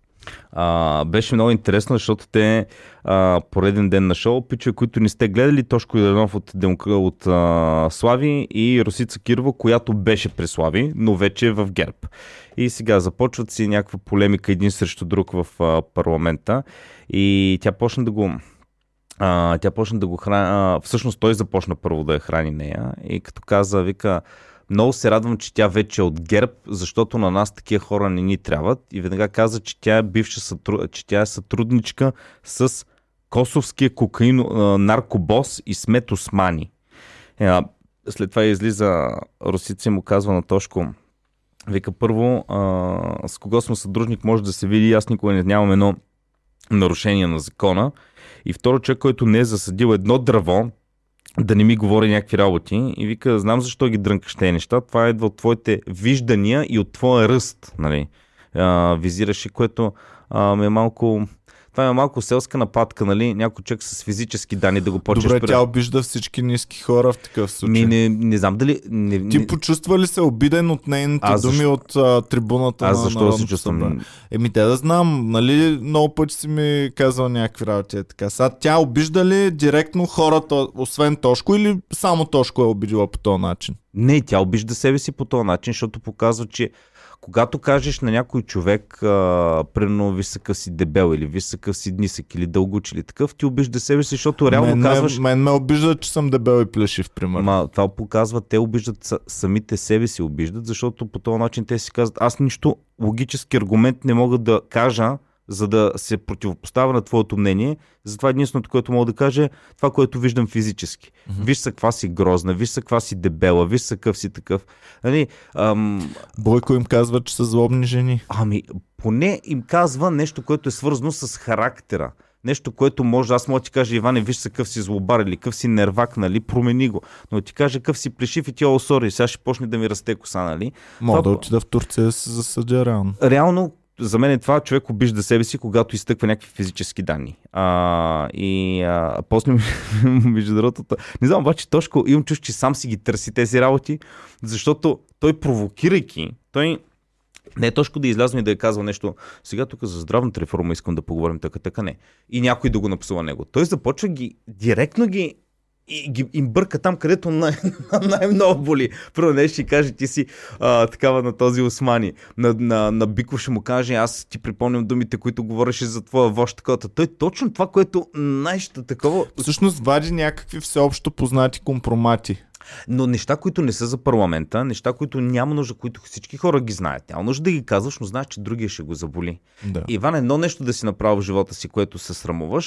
А, беше много интересно, защото те а, пореден ден на шоу, пичове, които не сте гледали, Тошко Йорданов от, Демокра... от а, Слави и Русица Кирова, която беше при Слави, но вече е в ГЕРБ. И сега започват си някаква полемика един срещу друг в а, парламента и тя почна да го а, тя почна да го храни, всъщност той започна първо да я храни нея и като каза, вика, много се радвам, че тя вече е от ГЕРБ, защото на нас такива хора не ни трябват. И веднага каза, че тя е бивша сътруд... че тя е сътрудничка с косовския кокаин наркобос Исмет Османи. Е, след това излиза Русица и му казва на Тошко, вика, първо, а, с кого съм съдружник може да се види, аз никога не нямам едно нарушение на закона. И второ, човек, който не е засадил едно дърво, да не ми говори някакви работи и вика, знам защо ги дрънкаш тези неща, това идва от твоите виждания и от твоя ръст, нали, а, визираше, което а, ми е малко, това е малко селска нападка, нали, някой човек с физически данни да го почнеш. Добре, пред... тя обижда всички ниски хора в такъв случай. Ми, не, не знам дали... Не, Ти не... почувства ли се обиден от нейните Аз думи защо... от а, трибуната Аз на защо се Народното чувствам? събрание? Еми, те да знам, нали, много пъти си ми казал някакви работи. Е така. Сега тя обижда ли директно хората, освен Тошко, или само Тошко е обидила по този начин? Не, тя обижда себе си по този начин, защото показва, че когато кажеш на някой човек, а, примерно висъкъв си дебел или висъкъв си нисък или дългуч или такъв, ти обижда себе си, защото реално мен, казваш... Мен, мен ме обижда, че съм дебел и плешив, примерно. Ма, това показва, те обиждат, самите себе си обиждат, защото по този начин те си казват, аз нищо логически аргумент не мога да кажа, за да се противопоставя на твоето мнение. Затова единственото, което мога да кажа е това, което виждам физически. Mm-hmm. Виж са каква си грозна, виж са каква си дебела, виж са какъв си такъв. Нали, ам... Бойко им казва, че са злобни жени. Ами, поне им казва нещо, което е свързано с характера. Нещо, което може, аз мога да ти кажа, Иване, виж са къв си злобар или къв си нервак, нали, промени го. Но ти кажа къв си плешив и тя, о, сори, сега ще почне да ми расте коса, нали. Мога това... да отида в Турция да се засъдя реално. Реално, за мен е това, човек обижда себе си, когато изтъква някакви физически данни. А, и а, после, между другото, не знам, обаче Тошко, имам чувство, че сам си ги търси тези работи, защото той провокирайки, той не е Тошко да излязва и да е казва нещо, сега тук за здравната реформа искам да поговорим така, така не. И някой да го напсува него. Той започва ги, директно ги и ги, им бърка там, където най- най-много боли. Първо не ще каже, ти си а, такава на този Османи. На, на, на Биков ще му каже, аз ти припомням думите, които говореше за твоя вожд. Такова. Той точно това, което най-ще такова... Всъщност вади някакви всеобщо познати компромати. Но неща, които не са за парламента, неща, които няма нужда, които всички хора ги знаят. Няма нужда да ги казваш, но знаеш, че другия ще го заболи. Да. Иван, едно нещо да си направил в живота си, което се срамуваш,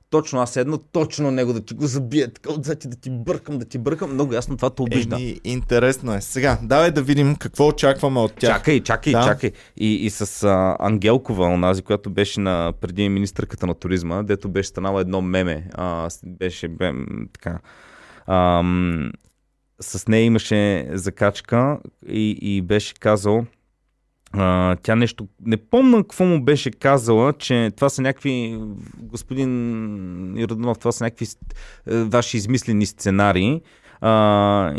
точно аз седна, точно него да ти го забия, така отзад да ти бъркам, да ти бъркам. Много ясно това те обижда. Еми, интересно е. Сега, давай да видим какво очакваме от тях. Чакай, чакай, да. чакай. И, и с а, Ангелкова, онази, която беше на преди министърката на туризма, дето беше станала едно меме. А, беше бе, така. Ам, с нея имаше закачка и, и беше казал, а, тя нещо, не помня какво му беше казала, че това са някакви, господин Йорданов, това са някакви ваши измислени сценарии. А,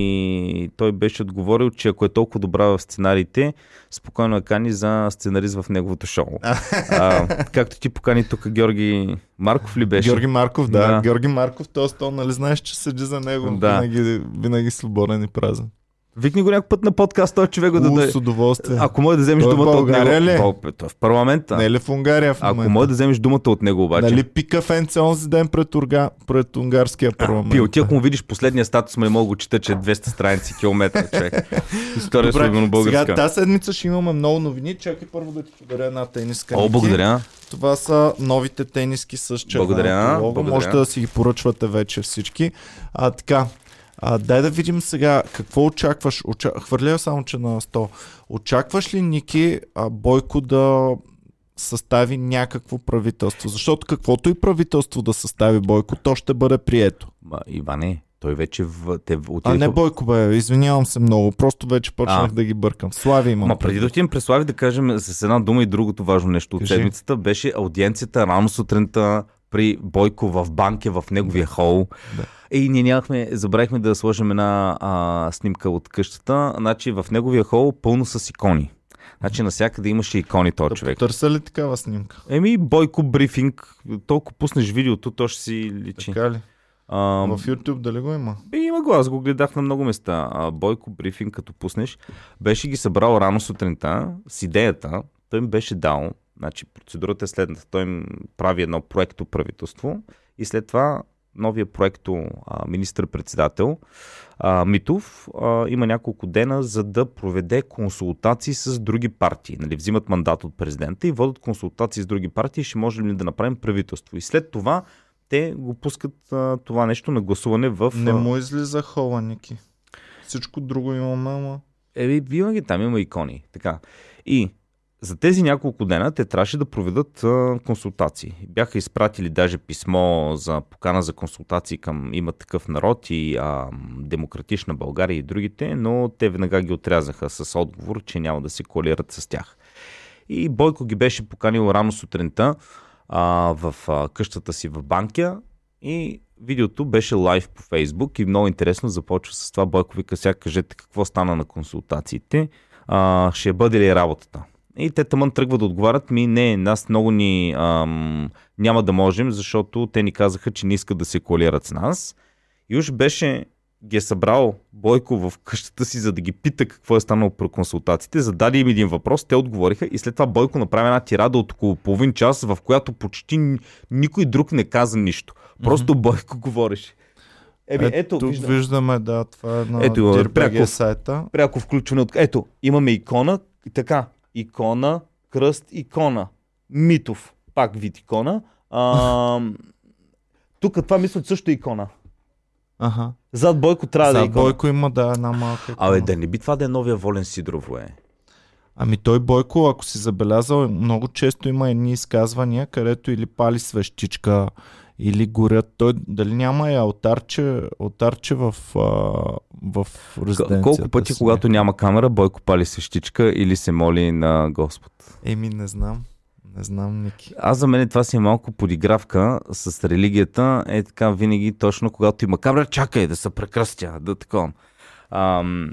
и той беше отговорил, че ако е толкова добра в сценариите, спокойно я кани за сценарист в неговото шоу. А, както ти покани тук Георги Марков ли беше? Георги Марков, да. Да. Георги Марков, т.е. то, нали знаеш, че седи за него Да. винаги, винаги свободен и празен. Викни го някой път на подкаст, той човек го да У, даде. с удоволствие. Ако може да вземеш Той в думата от България него. ли? Бо, той е в парламента. Не е ли в Унгария в Ако момента? може да вземеш думата от него обаче. Нали пика фенце онзи ден пред, Урга, пред унгарския парламент? Пил, ти ако му видиш последния статус, ме не мога го чета, че е двеста страници километра, човек. История Добре, с българска. сега тази седмица ще имаме много новини. Чакай първо да ти подаря една тениска. О, Ники. благодаря. Това са новите тениски с червеното Благодаря, лого. благодаря. Можете да си ги поръчвате вече всички. А, така, а, дай да видим сега какво очакваш. Оча... Хвърля само, че на сто. Очакваш ли, Ники, а, Бойко да състави някакво правителство? Защото каквото и правителство да състави Бойко, то ще бъде прието. Ма, Иване, той вече в... Те отидеха... А не Бойко, бе, извинявам се много. Просто вече почнах А. да ги бъркам. Слави имам. Ма преди да отидем през Слави, да кажем с една дума и другото важно нещо от Кажи. седмицата беше аудиенцията рано сутринта при Бойко в банке в неговия хол. Да. И ние нямахме, забравихме да сложим една а, снимка от къщата. Значи в неговия хол пълно с икони. Значи навсякъде имаше икони този Да човек. потърся ли такава снимка? Еми Бойко брифинг, толкова пуснеш видеото, то ще си личи. Така ли? А, В YouTube дали го има? Бе, има го, аз го гледах на много места. А, Бойко брифинг, като пуснеш, беше ги събрал рано сутринта с идеята, той им беше дал, значи процедурата е следната, той им прави едно проекто правителство и след това новия проекто а, министър-председател а, Митов а, има няколко дена, за да проведе консултации с други партии. Нали, взимат мандат от президента и водят консултации с други партии, ще можем ли да направим правителство. И след това те го пускат а, това нещо на гласуване в... Не му излиза хола, Ники. Всичко друго имаме, ама... Еми, винаги там има икони. Така. И за тези няколко дена те трябваше да проведат а, консултации. Бяха изпратили даже писмо за покана за консултации към Има такъв народ и а, Демократична България и другите, но те веднага ги отрязаха с отговор, че няма да се коалират с тях. И Бойко ги беше поканил рано сутринта а, в а, къщата си в Банкя и видеото беше лайв по Фейсбук и много интересно започва с това. Бойко вика, сега кажете какво стана на консултациите, а, ще бъде ли работата? И те тъмън тръгват да отговарят ми, не, нас много ни ам, няма да можем, защото те ни казаха, че не искат да се коалират с нас. И уж беше ги е събрал Бойко в къщата си, за да ги пита какво е станало при консултациите. Зададе им един въпрос, те отговориха и след това Бойко направи една тирада от около половин час, в която почти никой друг не каза нищо. Просто mm-hmm. Бойко говореше. Еби, ето, ето виждам. виждаме, да, това е на Ето, Dir.bg пряко. сайта. Пряко включване от... Ето, имаме икона, така, икона, кръст, икона. Митов, пак вид икона. А, тук това мисля, че също е икона. Ага. Зад Бойко трябва да е За икона. Бойко има, да, една малка икона. Абе, да не би това да е новия Волен Сидоров, е. Ами той Бойко, ако си забелязал, много често има едни изказвания, където или пали свещичка, или горят. Той дали няма и алтарче, алтарче в, а, в резиденцията Колко пъти, си? когато няма камера, Бойко пали свещичка или се моли на Господ? Еми, не знам. Не знам, Ники. Аз за мен това си е малко подигравка с религията. Е така винаги, точно когато има камера, чакай да се прекръстя, да такова. Ам...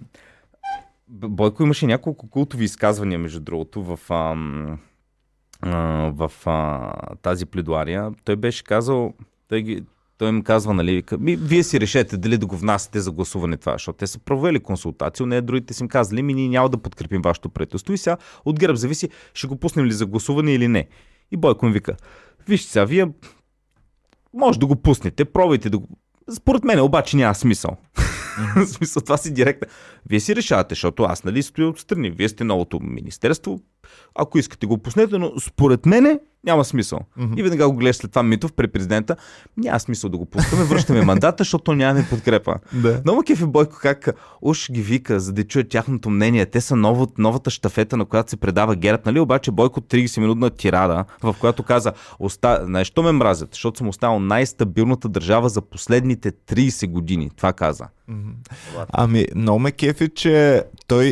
Бойко имаше няколко култови изказвания, между другото, в, ам... а, в а, тази пледуария. Той беше казал, той, ги... той им казва, нали, ми, вие си решете дали да го внасяте за гласуване това, защото те са провели консултации, не другите си им казали, ми ние няма да подкрепим вашето правителство и сега от ГЕРБ зависи, ще го пуснем ли за гласуване или не. И Бойко им вика, вижте сега, вие може да го пуснете, пробвайте да го... Според мен обаче няма смисъл. Mm-hmm. смисъл, това си директно. Вие си решавате, защото аз нали стоя отстрани. Вие сте новото министерство. Ако искате го пуснете, но според мене няма смисъл. Мгм. И веднага го гледаш след това Митов при президента. Няма смисъл да го пускаме, връщаме мандата, защото нямаме подкрепа. Да. Много кеф е Бойко как уж ги вика, за да чуят тяхното мнение. Те са ново, новата щафета, на която се предава ГЕРБ, нали? Обаче Бойко трийсет минутна тирада, в която каза, оста... знаеш, що ме мразят? Защото съм останал най-стабилната държава за последните трийсет години. Това каза. Мгм. Ами, много ме кефи, че той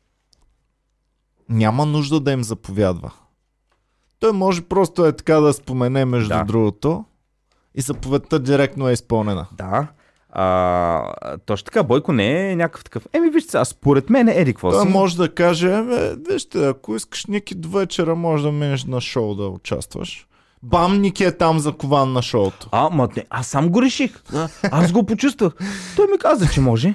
няма нужда да им заповядва. Той може просто е така да спомене, между Да. другото, и заповедта директно е изпълнена. Да. А, точно така, Бойко не е някакъв такъв. Еми, вижте сега, според мен е еди какво Той си. може да каже, «Е, вижте, ако искаш Ники до вечера, може да минеш на шоу да участваш. Бам, Ники е там закован на шоуто. А, ма, не, аз сам го реших. А, аз го почувствах. Той ми каза, че може.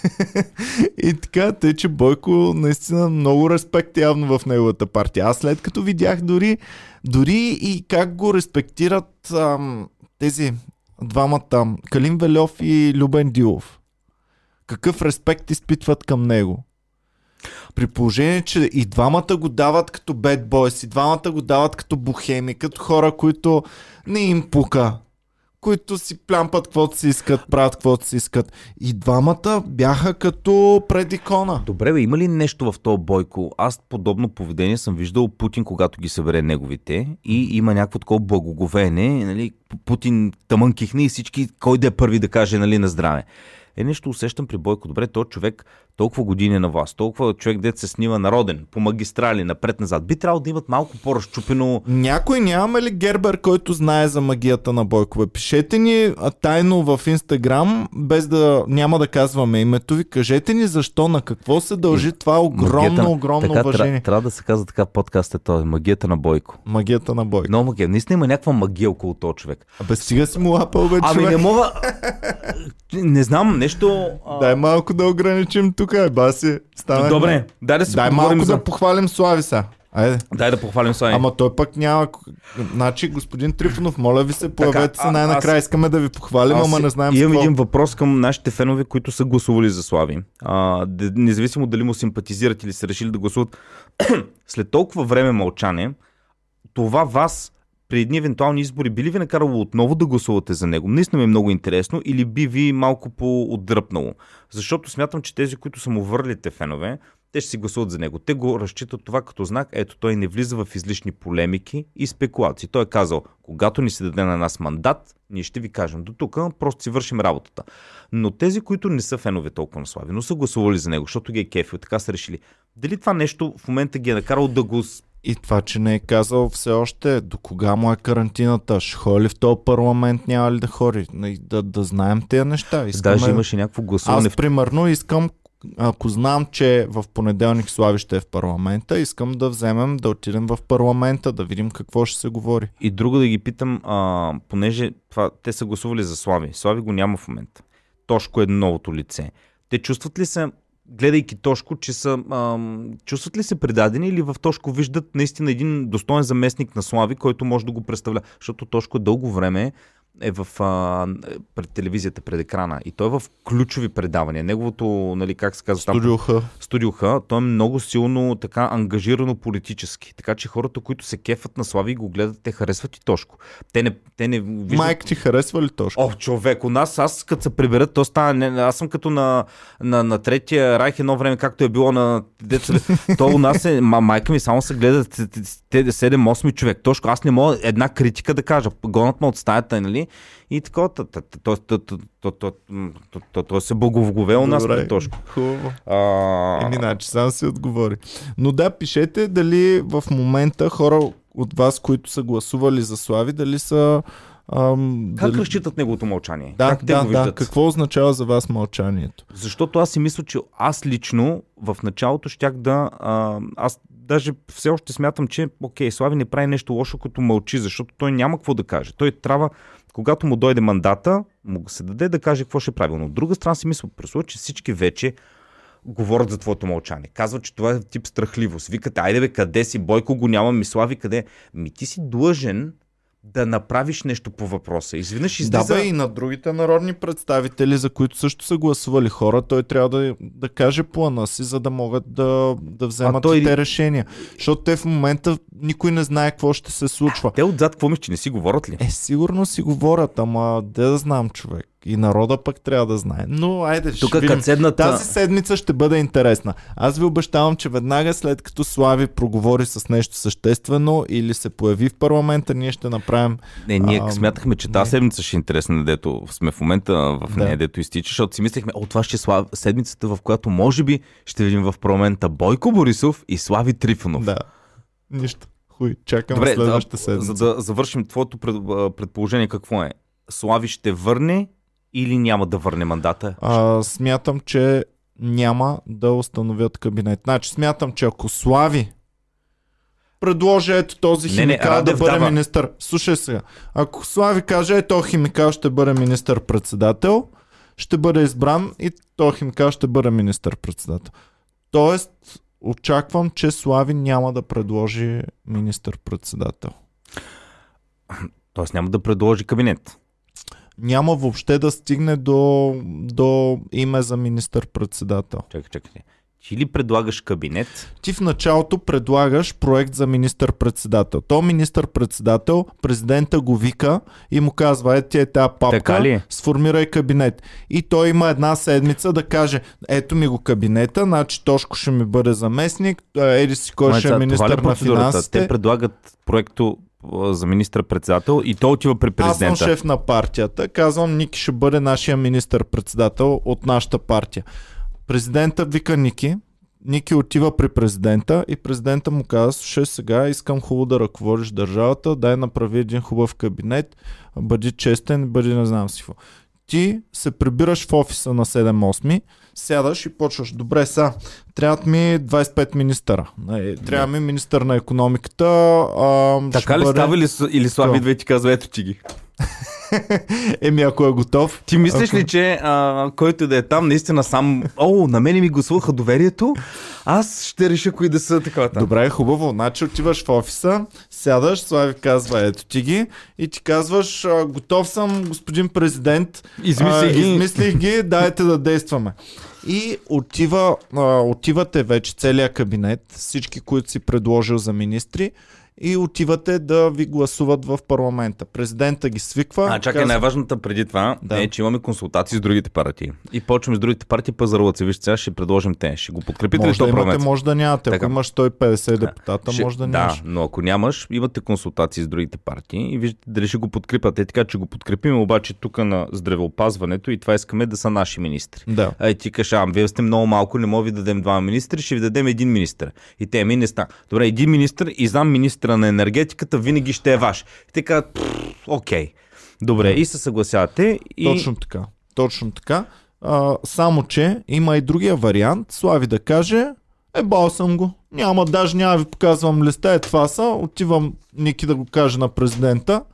И така, тъй, че Бойко наистина много респект явно в неговата партия. Аз след като видях дори, дори и как го респектират ам, тези двамата там, Калин Вельов и Любен Дилов. Какъв респект изпитват към него. При положение, че и двамата го дават като bad boys, и двамата го дават като бухеми, като хора, които не им пука, които си плямпат каквото си искат, правят каквото си искат. И двамата бяха като пред икона. Добре, бе, има ли нещо в този Бойко? Аз подобно поведение съм виждал Путин, когато ги събере неговите и има някакво такова благоговеене, нали, Путин тъмън кихне и всички, кой да е първи да каже, нали, на здраве. Е, нещо усещам при Бойко. Добре, този човек толкова години на власт, толкова човек, дет се снима народен, по магистрали, напред-назад. Би трябвало да имат малко по-разчупено. Някой нямаме ли Гербер, който знае за магията на Бойко? Бе? Пишете ни а, тайно в Инстаграм, без да няма да казваме името ви. Кажете ни защо, на какво се дължи това огромно, Магията на- огромно така, уважение. Трябва да се казва така, подкаст е този, магията на Бойко. Магията на Бойко. Много магия. Наистина има някаква магия около този човек. Абе, стига си му лапал, бе, Ами човек. не мога... Не знам, нещо... а, Дай малко да ограничим тук, е, баси. Стана. Добре, дай да си Дай поговорим малко за... да похвалим Слави са. Айде. Дай да похвалим Слави. Ама той пък няма... Значи, господин Трифонов, моля ви се, появете се а- най-накрая. аз- Искаме да ви похвалим, ама не знаем с имам какво. един въпрос към нашите фенове, които са гласували за Слави. А, д- независимо дали му симпатизират или са решили да гласуват. След толкова време мълчане, това вас при едни евентуални избори би ли ви накарало отново да гласувате за него? Наистина ми е много интересно, или би ви малко по-отдръпнало? Защото смятам, че тези, които са му върлите фенове, те ще си гласуват за него. Те го разчитат това като знак. Ето, той не влиза в излишни полемики и спекулации. Той е казал, когато ни се даде на нас мандат, ние ще ви кажем до тук, просто си вършим работата. Но тези, които не са фенове толкова на Слави, но са гласували за него, защото ги е кефил, така са решили. Дали това нещо в момента ги е накарало да го... И това, че не е казал все още до кога му е карантината, ще ходи ли в този парламент, няма ли да ходи, да, да знаем тези неща. Искаме... Даже имаше някакво гласуване. Аз примерно искам, ако знам, че в понеделник Слави ще е в парламента, искам да вземем, да отидем в парламента, да видим какво ще се говори. И друго да ги питам, а, понеже това, те са гласували за Слави. Слави го няма в момента. Тошко е новото лице. Те чувстват ли се, гледайки Тошко, че са, а, чувстват ли се предадени или в Тошко виждат наистина един достоен заместник на Слави, който може да го представля? Защото Тошко дълго време е в, а, пред телевизията, пред екрана и той е в ключови предавания. Неговото, нали, как се казва, Студио Х. Студио Х, той е много силно така ангажирано политически. Така че хората, които се кефат на Слави и го гледат, те харесват и Тошко. Те не, те не виждат... Майк ти харесва ли Тошко? О, човек, у нас, аз като се приберат, то става, не, аз съм като на, на, на третия райх едно време, както е било на деца. То у нас е, ма, майка ми само се гледат те седем-осем човек. Тошко, аз не мога една критика да кажа. Гонат ме от стаята, нали? И така, той се благовгове у нас пред Тошко. Хубаво. А... Еми, значи, сам си отговори. Но да, пишете дали в момента хора от вас, които са гласували за Слави, дали са... Ам, Как дали... разчитат неговото мълчание? Да, как те да, го виждат? да. Какво означава за вас мълчанието? Защото аз си мисля, че аз лично в началото щях да... А, аз даже все още смятам, че окей, Слави не прави нещо лошо, като мълчи, защото той няма какво да каже. Той трябва, когато му дойде мандата, му се даде да каже какво ще е правилно. От друга страна си мисля, пресува, че всички вече говорят за твоето мълчание. Казват, че това е тип страхливост. Викате, айде бе, къде си, Бойко го няма, ми Слави къде? Ми ти си длъжен да направиш нещо по въпроса. Изведнъж Да, излиза... бе, и на другите народни представители, за които също са гласували хора, той трябва да, да каже плана си, за да могат да, да вземат той... и те решения. Защото те в момента никой не знае какво ще се случва. Те отзад какво мислиш, че не си говорят ли? Е, сигурно си говорят, ама де да знам, човек. И народа пък трябва да знае. Но айде, ще Тука видим. седната... Тази седмица ще бъде интересна. Аз ви обещавам, че веднага след като Слави проговори с нещо съществено или се появи в парламента, ние ще направим... Не, ние а, смятахме, че тази седмица ще е интересна, дето сме в момента в Да. нея, дето изтича, защото си мислехме, о, това ще е слав... седмицата, в която може би ще видим в парламента Бойко Борисов и Слави Трифонов. Да. Нищо. Хуй, чакам Добре, следващата за, седмица. за да завършим твоето пред, предположение, какво е? Слави ще върне или няма да върне мандата? А, смятам, че няма да установят кабинет. Значи смятам, че ако Слави предложи ето този Не, не, химикал да Радев бъде дава. министър. Слушай сега. Ако Слави каже, ето химикал ще бъде министър-председател, ще бъде избран и този химикал ще бъде министър-председател. Тоест, очаквам, че Слави няма да предложи министър-председател. Тоест няма да предложи кабинет. Няма въобще да стигне до, до име за министър-председател. Чакай, чакай. Ти ли предлагаш кабинет? Ти в началото предлагаш проект за министър-председател. То министър-председател, президента го вика и му казва, е ти е тази Така папка, ли е? сформирай кабинет. И той има една седмица да каже, ето ми го кабинета, значи Тошко ще ми бъде заместник, еди си кой ще е министър на финансите. Те предлагат проекто а, за министър-председател и то отива при Аз президента. съм шеф на партията. Казвам, Ники ще бъде нашия министър-председател от нашата партия. Президента вика Ники. Ники отива при президента и президента му казва, слушай сега, искам хубаво да ръководиш държавата, дай направи един хубав кабинет, бъди честен, бъди не знам си какво. Ти се прибираш в офиса на седем осем, сядаш и почваш, добре са, трябват ми двайсет и пет министъра. Трябва ми министър на икономиката. А, Така ли бъде... става или, или Слави идва и ти казва, ето ти ги? Еми, ако е готов. Ти мислиш ако... ли, че а, който да е там, наистина сам, о, на мене ми гласуваха доверието, аз ще реша кои да са такова там. Добре, хубаво. Значи отиваш в офиса, сядаш, Слави казва, ето ти ги и ти казваш, а, готов съм, господин президент, Измислих а, ги. измислих ги, дайте да действаме. И отива, а, отивате вече целият кабинет, всички, които си предложил за министри, и отивате да ви гласуват в парламента. Президента ги свиква. А, чакай, казва... най-важната преди това Да. е, че имаме консултации с другите партии. И почваме с другите партии, пазаруват се. Вижте, сега ще предложим те. Ще го подкрепите ли Може да сто процента? имате, може да нямате. Ако Така. имаш сто и петдесет депутата, Ще- може да да, нямаш. но ако нямаш, имате консултации с другите партии и виждате дали ще го подкрепят. Е така, че го подкрепим, обаче тук на здравеопазването и това искаме да са наши министри. Да. А и ти кажеш, а, вие сте много малко, не мога ви да дадем двама министри, ще ви дадем един министр. И те ми не стана. Добре, един министр и зам министра на енергетиката винаги ще е ваш. И те казват, окей. Добре, и се съгласявате. И... Точно така. Точно така. А, само, че има и другия вариант. Слави да каже, ебал съм го. Няма, даже няма ви показвам листа, е това са. Отивам Ники да го каже на президента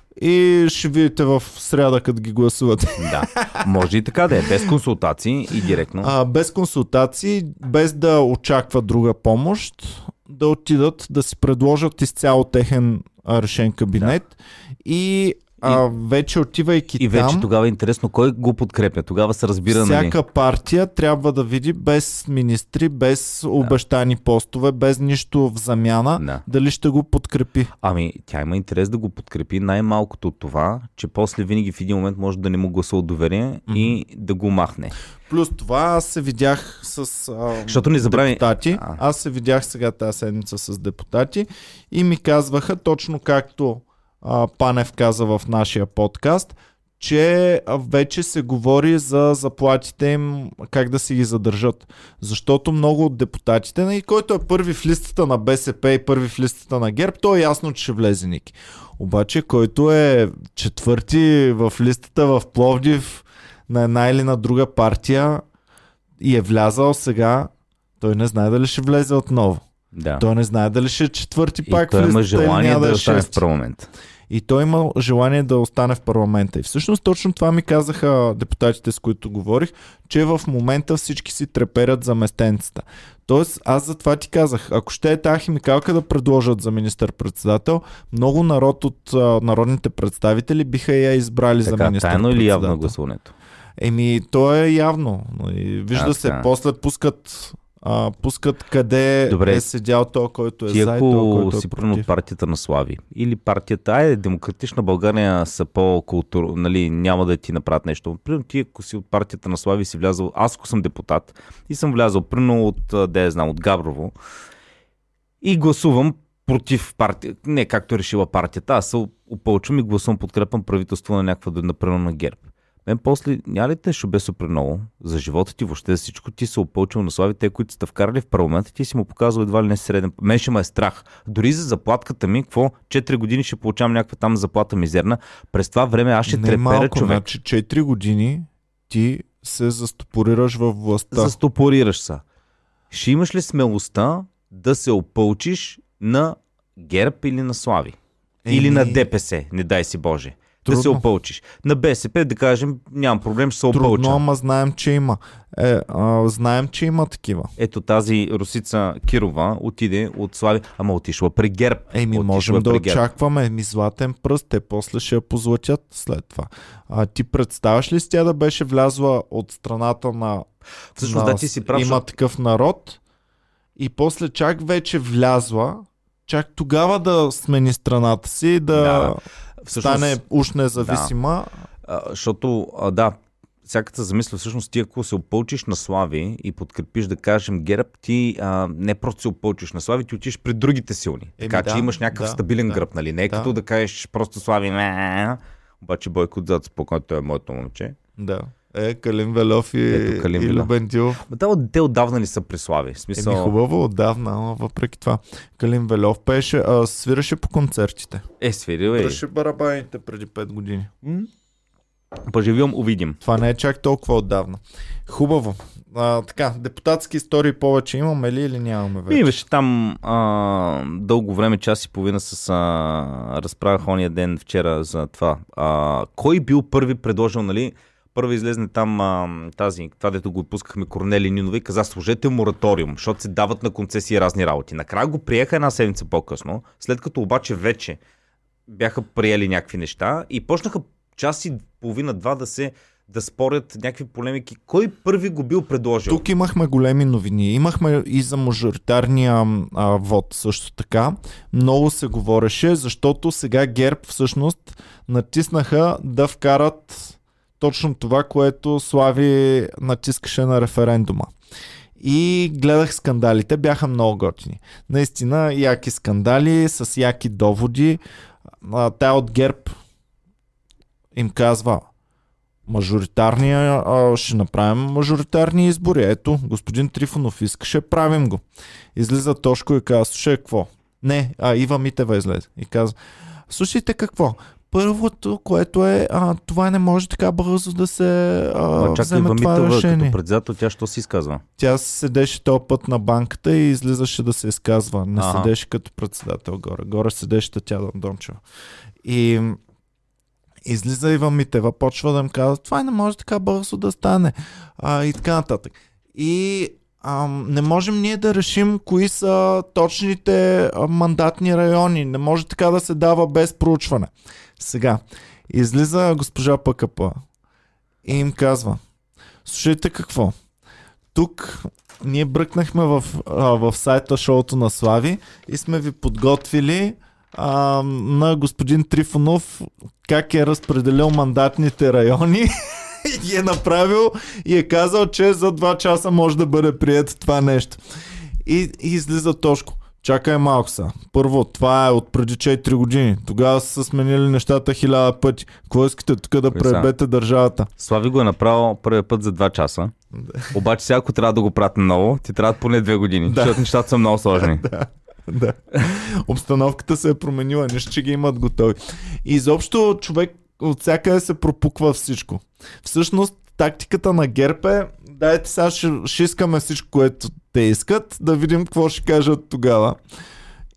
и ще видите в сряда, като ги гласувате. Да, може и така да е, без консултации и директно. А, без консултации, без да очаква друга помощ, да отидат да си предложат изцяло техен а, решен кабинет да. и а, вече отивайки И вече там, тогава е интересно кой го подкрепя. Тогава се разбира, нали? всяка партия трябва да види без министри, без обещани постове, без нищо в замяна, Да. дали ще го подкрепи. Ами, тя има интерес да го подкрепи най-малкото от това, че после винаги в един момент може да не му гласува доверие mm-hmm. и да го махне. Плюс това аз се видях с а, Защото не забрави... депутати. А. Аз се видях сега тази седмица с депутати и ми казваха точно както а, Панев каза в нашия подкаст, че вече се говори за заплатите им, как да си ги задържат. Защото много от депутатите, и който е първи в листата на БСП и първи в листата на ГЕРБ, то е ясно, че ще влезе Ники. Обаче, който е четвърти в листата в Пловдив на една или на друга партия и е влязал сега, той не знае дали ще влезе отново. Да. Той не знае дали ще е четвърти И пак той в има листата или желание няма да е остане в шести. парламент. И той има желание да остане в парламента. И всъщност точно това ми казаха депутатите, с които говорих, че в момента всички си треперят за местенцата. Тоест, аз за това ти казах, ако ще е тази химикалка да предложат за министър-председател, много народ от а, народните представители биха я избрали така, за министър-председател. Тайно или явно гласуването? Еми, то е явно. Вижда а, се, така. после пускат, а, пускат къде Добре. е седял то, който е Ти за и то, ако който е си против. от партията на Слави или партията, айде, Демократична България са по-култур, нали, няма да ти направят нещо. Примерно ти ако си от партията на Слави си влязал, аз ако съм депутат и съм влязал примерно от, де я знам, от Габрово и гласувам против партия, не както е решила партията, аз се опълчвам и гласувам, подкрепам правителство на някаква, например на ГЕРБ. Мен после, няма ли те шубе супер много за живота ти, въобще за всичко, ти се опълчил на Слави, те, които сте вкарали в парламента, ти си му показал едва ли не среден. Мен ще ме е страх. Дори за заплатката ми, какво? четири години ще получавам някаква там заплата мизерна. През това време аз ще Не треперя, малко, човек. значи четири години ти се застопорираш във властта. Застопорираш се. Ще имаш ли смелостта да се опълчиш на ГЕРБ или на Слави? Еми, Или на ДПС, не дай си Боже. Да се трудно. опълчиш. На БСП, да кажем, нямам проблем, ще се опълча. Трудно, ама знаем, че има. Е, а, знаем, че има такива. Ето тази Русица Кирова отиде от Слави, ама отишла при ГЕРБ. Еми, Отишла можем да при ГЕРБ. очакваме. Ми златен пръст, те после ще я позлатят след това. А, ти представяш ли си тя да беше влязла от страната на, Всъщност, на да, ти си прав, има защото- такъв народ и после чак вече влязла, чак тогава да смени страната си и да, Да, всъщност- стане уж независима. А, защото, а, да, всяката замисля, всъщност ти ако се опълчиш на Слави и подкрепиш, да кажем, ГЕРБ, ти а, не просто се опълчиш на Слави, ти отиш при другите силни. Еми, така да, че имаш някакъв да, стабилен да, гръб, нали? Не е да. като да кажеш просто Слави, не, обаче Бойко отзад спокойно, той е моето момче. Да. Е, Калин Велов и, Ето, Калин и Велов. Любен Дилов. Ма да, те отдавна ли са при Слави? В смисъл... Еми хубаво отдавна, но въпреки това. Калин Велов пееше, а, свираше по концертите. Е, свирил е. Бръше барабаните преди пет години. Поживим, увидим. Това не е чак толкова отдавна. Хубаво. А, така, депутатски истории повече имаме ли или нямаме вече? И беше там а, дълго време, час и половина с а, разправях ония ден вчера за това. А, кой бил първи предложил, нали? Първо излезне там а, тази, това дето го пускахме Корнели Нинова и каза, служете мораториум, защото се дават на концесии разни работи. Накрая го приеха една седмица по-късно, след като обаче вече бяха приели някакви неща и почнаха час и половина-два да се да спорят някакви полемики. Кой първи го бил предложил? Тук имахме големи новини. Имахме и за мажоритарния а, вод също така. Много се говореше, защото сега ГЕРБ всъщност натиснаха да вкарат точно това, което Слави натискаше на референдума. И гледах скандалите, бяха много готини. Наистина, яки скандали, с яки доводи. А, тя от ГЕРБ им казва, мажоритарния, а, ще направим мажоритарни избори. Ето, господин Трифонов искаше, правим го. Излиза Тошко и казва, слушай, какво? Не, а Ива Митева излезе. И казва, слушайте какво? Първото, което е, а, това не може така бързо да се а, Чакай, вземе това Вамитова, решение. като председател, тя що си изказва? Тя седеше този път на банката и излизаше да се изказва. Не Ага. седеше като председател горе. Горе седеше Татяна Дончева. И излиза Ива Митева, почва да им казва, това не може така бързо да стане. А, и така нататък. И ам, не можем ние да решим кои са точните а, мандатни райони. Не може така да се дава без проучване. Сега, излиза госпожа ПКП и им казва, слушайте какво, тук ние бръкнахме в, а, в сайта шоуто на Слави и сме ви подготвили а, на господин Трифонов как е разпределил мандатните райони и ги е направил и е казал, че за два часа може да бъде прието това нещо. И, и излиза Тошко. Чакай малко са. Първо, това е от преди четири години. Тогава са сменили нещата хиляда пъти. Какво искате тук да Кой са? пребете държавата? Слави го е направил първия път за два часа. Обаче сега, ако трябва да го прати много, ти трябва поне две години, Да. защото нещата са много сложни. Да. Обстановката се е променила, нищо, че ги имат готови. И изобщо човек от всякъде се пропуква всичко. Всъщност, тактиката на ГЕРБ е, дайте сега ще, ще искаме всичко, което те искат, да видим какво ще кажат тогава.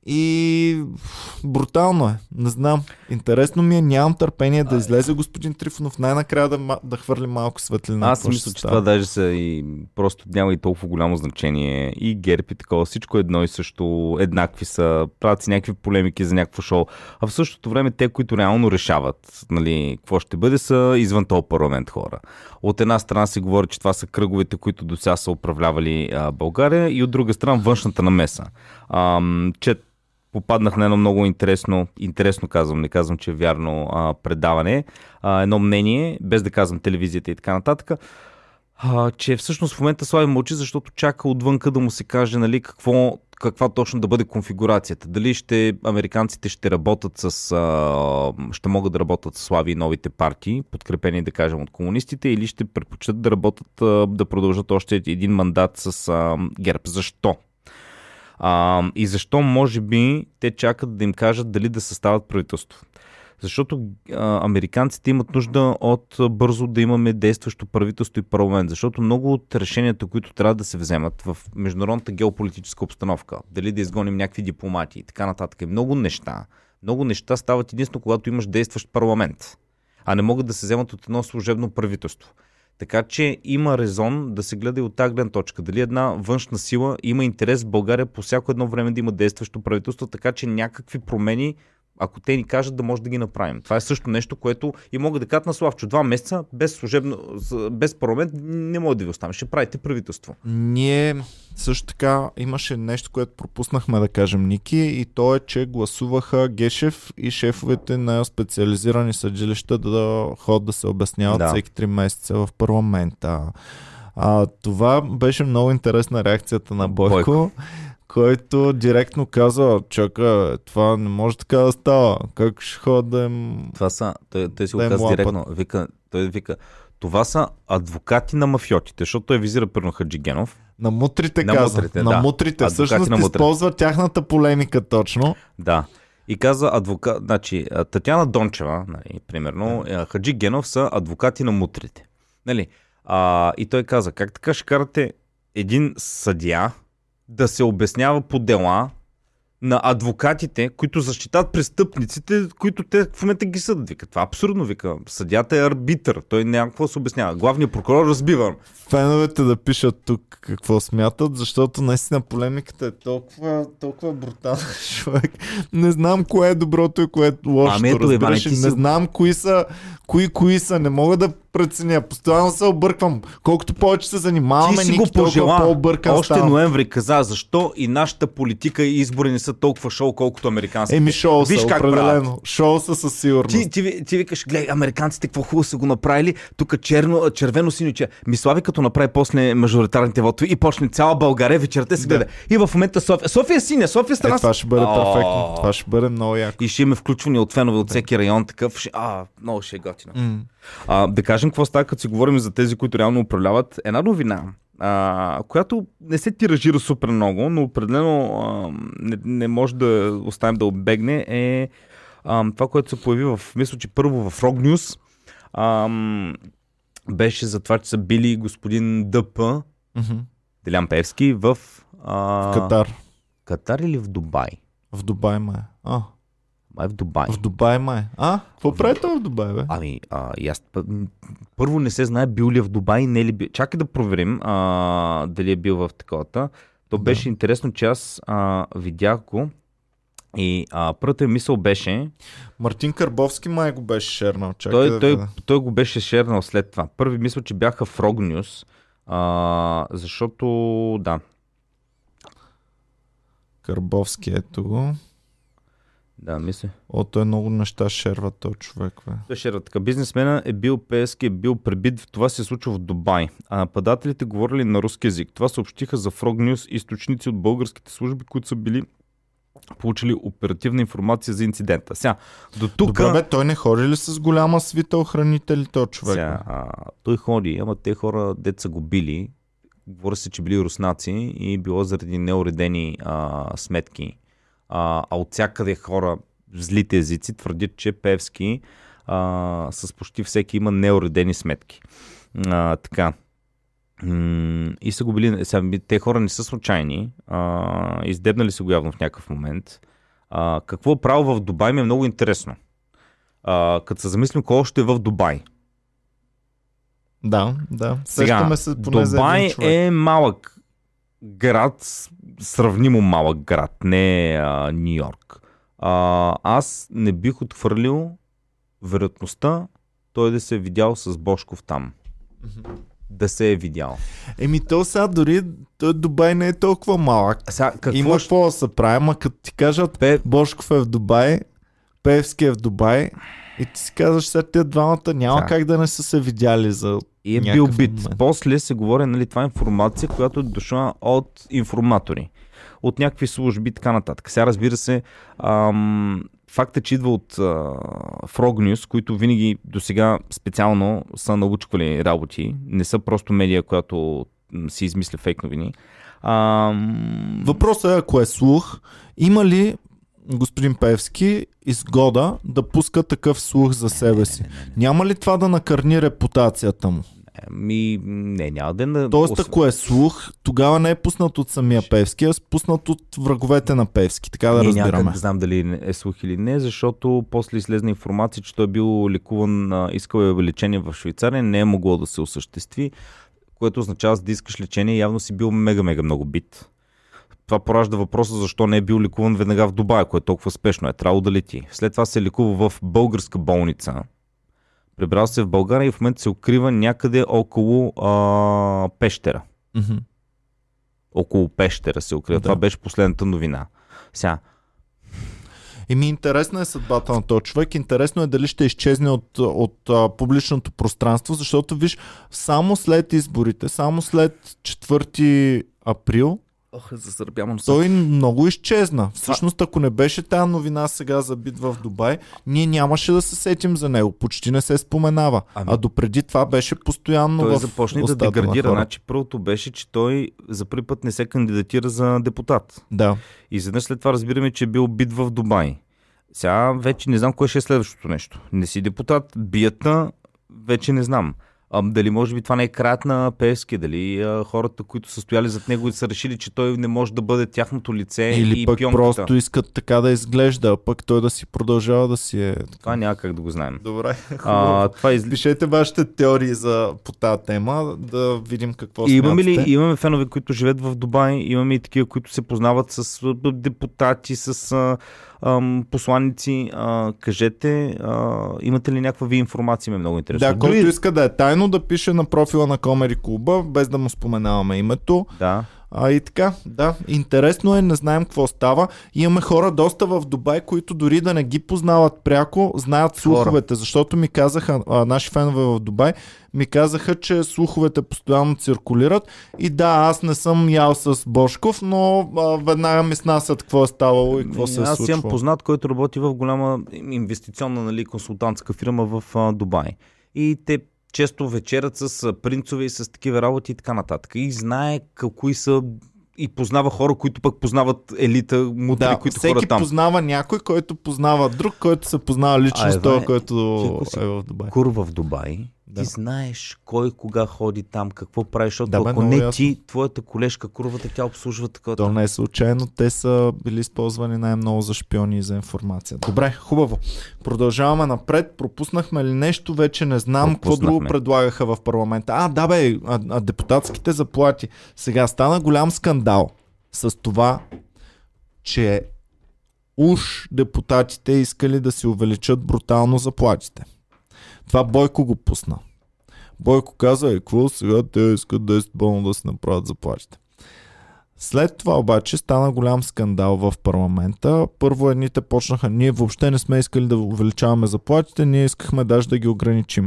И брутално е. Не знам. Интересно ми е, нямам търпение да излезе господин Трифонов най-накрая да, да хвърли малко светлина. Аз мисля, че това даже са и просто няма и толкова голямо значение. И ГЕРБ и такова, всичко едно и също, еднакви са, правят си някакви полемики за някакво шоу. А в същото време те, които реално решават, нали, какво ще бъде, са извън този парламент хора. От една страна се говори, че това са кръговете, които до сега са управлявали а, България, и от друга страна външната намеса. А, че попаднах на едно много интересно, интересно казвам, не казвам, че е вярно а, предаване, а, едно мнение, без да казвам телевизията и така нататък, а, че всъщност в момента Слави мълчи, защото чака отвънка да му се каже, нали, какво, каква точно да бъде конфигурацията. Дали ще американците ще работят с, а, ще могат да работят с Слави и новите партии, подкрепени, да кажем, от комунистите, или ще предпочитат да работят, а, да продължат още един мандат с а, ГЕРБ. Защо? А, и защо може би те чакат да им кажат дали да съставят правителство? Защото а, американците имат нужда от бързо да имаме действащо правителство и парламент, защото много от решенията, които трябва да се вземат в международната геополитическа обстановка, дали да изгоним някакви дипломати и така нататък, много неща, много неща стават единствено когато имаш действащ парламент, а не могат да се вземат от едно служебно правителство. Така че има резон да се гледа и от тази гледна точка. Дали една външна сила има интерес в България по всяко едно време да има действащо правителство, така че някакви промени, ако те ни кажат, да може да ги направим. Това е също нещо, което и мога да кажа на Славчо. Два месеца без служебно, без парламент не може да ви оставим. Ще правите правителство. Ние също така имаше нещо, което пропуснахме да кажем, Ники, и то е, че гласуваха Гешев и шефовете на специализирани съдилища да ходят да се обясняват да. всеки три месеца в парламента. А, това беше много интересна реакцията на Бойко. Бойко. Който директно каза, чака, това не може така да става. Как ще ходя да им... Това са, той, той си го каза директно, вика, той вика, това са адвокати на мафиотите, защото той визира първо Хаджигенов. На мутрите на каза. Мутрите, на да. мутрите. Всъщност на мутрите. Използва тяхната полемика точно. Да. И каза адвокат, значи Татяна Дончева, нали, примерно, да. Хаджигенов са адвокати на мутрите. Нали? А, и той каза, как така ще карате един съдия да се обяснява по дела на адвокатите, които защитават престъпниците, които те в момента ги съдят. Вика, това е абсурдно, вика. Съдията е арбитър, той няма какво се обяснява. Главният прокурор разбива. Феновете да пишат тук какво смятат, защото наистина полемиката е толкова, толкова брутална, човек. Не знам кое е доброто и кое е лошото. Ами ето, разбираш, не си... знам кои са, кои, кои са, не мога да преценя. Постоянно се обърквам. Колкото повече се занимаваме, Ники, толкова по-объркан още става. Ноември каза, защо и нашата политика и избори не са толкова шоу, колкото американските. Еми шоу са, Виж как определено. Правят. Шоу са със сигурност. Ти, ти, ти викаш, гледай, американците какво хубаво са го направили, тук черно, червено сино, че Мислави като направи после мажоритарните вотове и почне цяла България вечерта се гледа. Да. И в момента София. София е синя, София страна. Е, това ще бъде перфектно. Това ще бъде много яко. И ще имаме включвани от фенове от всеки район, такъв. Ще... А, много ще е готино. Mm. А, да кажем какво става, като си говорим за тези, които реално управляват. Една новина, а, която не се тиражира супер много, но определено а, не, не може да оставим да обегне, е а, това, което се появи в, мисля, че първо в Рог Нюс, а, беше за това, че са били господин ДП, mm-hmm. Делян Пеевски в, а, в Катар. Катар или в Дубай? В Дубай, май. А. Май в Дубай. В Дубай, май. А? Какво прави това в Дубай, бе? Ами, а, и аз първо не се знае бил ли е в Дубай, не ли бил. Чакай да проверим а, дали е бил в таковата. То да. Беше интересно, че аз а, видях го и а, първата мисъл беше... Мартин Карбовски май го беше шернал. Чакай той, да той, да. той го беше шернал след това. Първи мисъл, че бяха в Rog News, а, защото да. Карбовски, ето го. Да, мисля. О, той много неща шерва този човек, бе. Той шерва така. Бизнесмена е бил Пеевски, е бил пребит. Това се е случило в Дубай. А нападателите говорили на руски език. Това съобщиха за Frog News източници от българските служби, които са били получили оперативна информация за инцидента. Сега, до тук... Добре, бе, той не ходи ли с голяма свита охранители, този човек? Сега, а, той ходи, ама те хора, деца го били. Говори се, че били руснаци и било заради неуредени а, сметки. А, а от всякъде хора, злите езици, твърдят, че Пеевски а, с почти всеки има неуредени сметки. А, така. М- и са го били... Сега, те хора не са случайни. А, издебнали са го явно в някакъв момент. А, какво е правил в Дубай ми е много интересно. А, като се замислим кой още е в Дубай. Да, да. Сега, се поне Дубай за един е малък град, сравнимо малък град, не Ню Йорк. А, аз не бих отхвърлил вероятността той да се е видял с Божков там. Mm-hmm. Да се е видял. Еми то сега дори той Дубай не е толкова малък. Сега, какво Има ще... какво да се прави, ама като ти кажат Пе... Божков е в Дубай, Пеевски е в Дубай и ти си казваш сега тия двамата няма да. Как да не са се видяли за и е бил бит. Момент. После се говори, нали, това е информация, която е дошла от информатори, от някакви служби и така нататък. Сега разбира се, ам, факта, че идва от а, Frog News, които винаги досега специално са научквали работи, не са просто медия, която си измисля фейк новини. Ам... Въпросът е, ако е слух, има ли господин Пеевски изгода да пуска такъв слух за себе си? Не, не, не, не. Няма ли това да накърни репутацията му? Ми, не, няма да... Тоест, ако е слух, тогава не е пуснат от самия Пеевски, а е пуснат от враговете на Пеевски. Така да не, разбираме. Няма да знам дали е слух или не, защото после излезна информация, че той е бил лекуван, искал е лечение в Швейцария, не е могло да се осъществи, което означава, да искаш лечение, явно си бил мега-мега много бит. Това поражда въпроса защо не е бил лекуван веднага в Дубай, което е толкова спешно. Е трябвало да лети. След това се е лекува в българска болница. Прибрал се в България и в момента се укрива някъде около а, Пещера. Mm-hmm. Около Пещера се укрива. Да. Това беше последната новина. Сега. Еми, интересна е съдбата на този човек. Интересно е дали ще изчезне от, от а, публичното пространство, защото виж, само след изборите, само след четвърти април, Ох, засърбявам се. Той много изчезна. Всъщност, ако не беше тази новина сега за бит в Дубай, ние нямаше да се сетим за него. Почти не се споменава. Ами... А допреди това беше постоянно той в започне да деградира. Значи първото беше, че той за първи път не се кандидатира за депутат. Да. И изведнъж след това разбираме, че е бил бит в Дубай. Сега вече не знам кое ще е следващото нещо. Не си депутат, бията, вече не знам. А, дали може би това не е краят на Пеевски, дали а, хората, които са стояли зад него и са решили, че той не може да бъде тяхното лице или и пък пионката. Просто искат така да изглежда, а пък той да си продължава да си е... Това няма как да го знаем. Добре, а, това из... Пишете вашите теории за, по тази тема, да видим какво смятате. Имаме ли, имаме фенове, които живеят в Дубай, имаме и такива, които се познават с депутати, с а, а, посланици. А, кажете, а, имате ли някаква ви информация? Ме много интересно. Да, който иска да е тайно, да пише на профила на Комери Клуба, без да му споменаваме името. Да. А, и така, да, интересно е, не знаем какво става. Имаме хора доста в Дубай, които дори да не ги познават пряко, знаят слуховете, защото ми казаха, а, наши фенове в Дубай, ми казаха, че слуховете постоянно циркулират и да, аз не съм ял с Божков, но а, веднага ми снасят какво е ставало и какво се е случвало. Аз имам познат, който работи в голяма инвестиционна, нали, консултантска фирма в а, Дубай. И те често вечерят с принцове и с такива работи и така нататък. И знае кои са и познава хора, които пък познават елита, мутри, да, които хора там. всеки познава някой, който познава друг, който се познава лично с това, който е в Дубай. Кур в Дубай, да. Ти знаеш кой кога ходи там, какво прави, защото да, бе, ако не ясно. Ти, твоята колежка, курвата, тя обслужва такова. То не е случайно, те са били използвани най-много за шпиони и за информация. Добре, хубаво. Продължаваме напред. Пропуснахме ли нещо, вече не знам. Какво друго предлагаха в парламента? А, да бе, а, а депутатските заплати. Сега стана голям скандал с това, че уж депутатите искали да си увеличат брутално заплатите. Това Бойко го пусна. Бойко каза, е, какво сега те искат десет бона да се направят заплатите. След това обаче стана голям скандал в парламента. Първо едните почнаха, ние въобще не сме искали да увеличаваме заплатите, ние искахме даже да ги ограничим.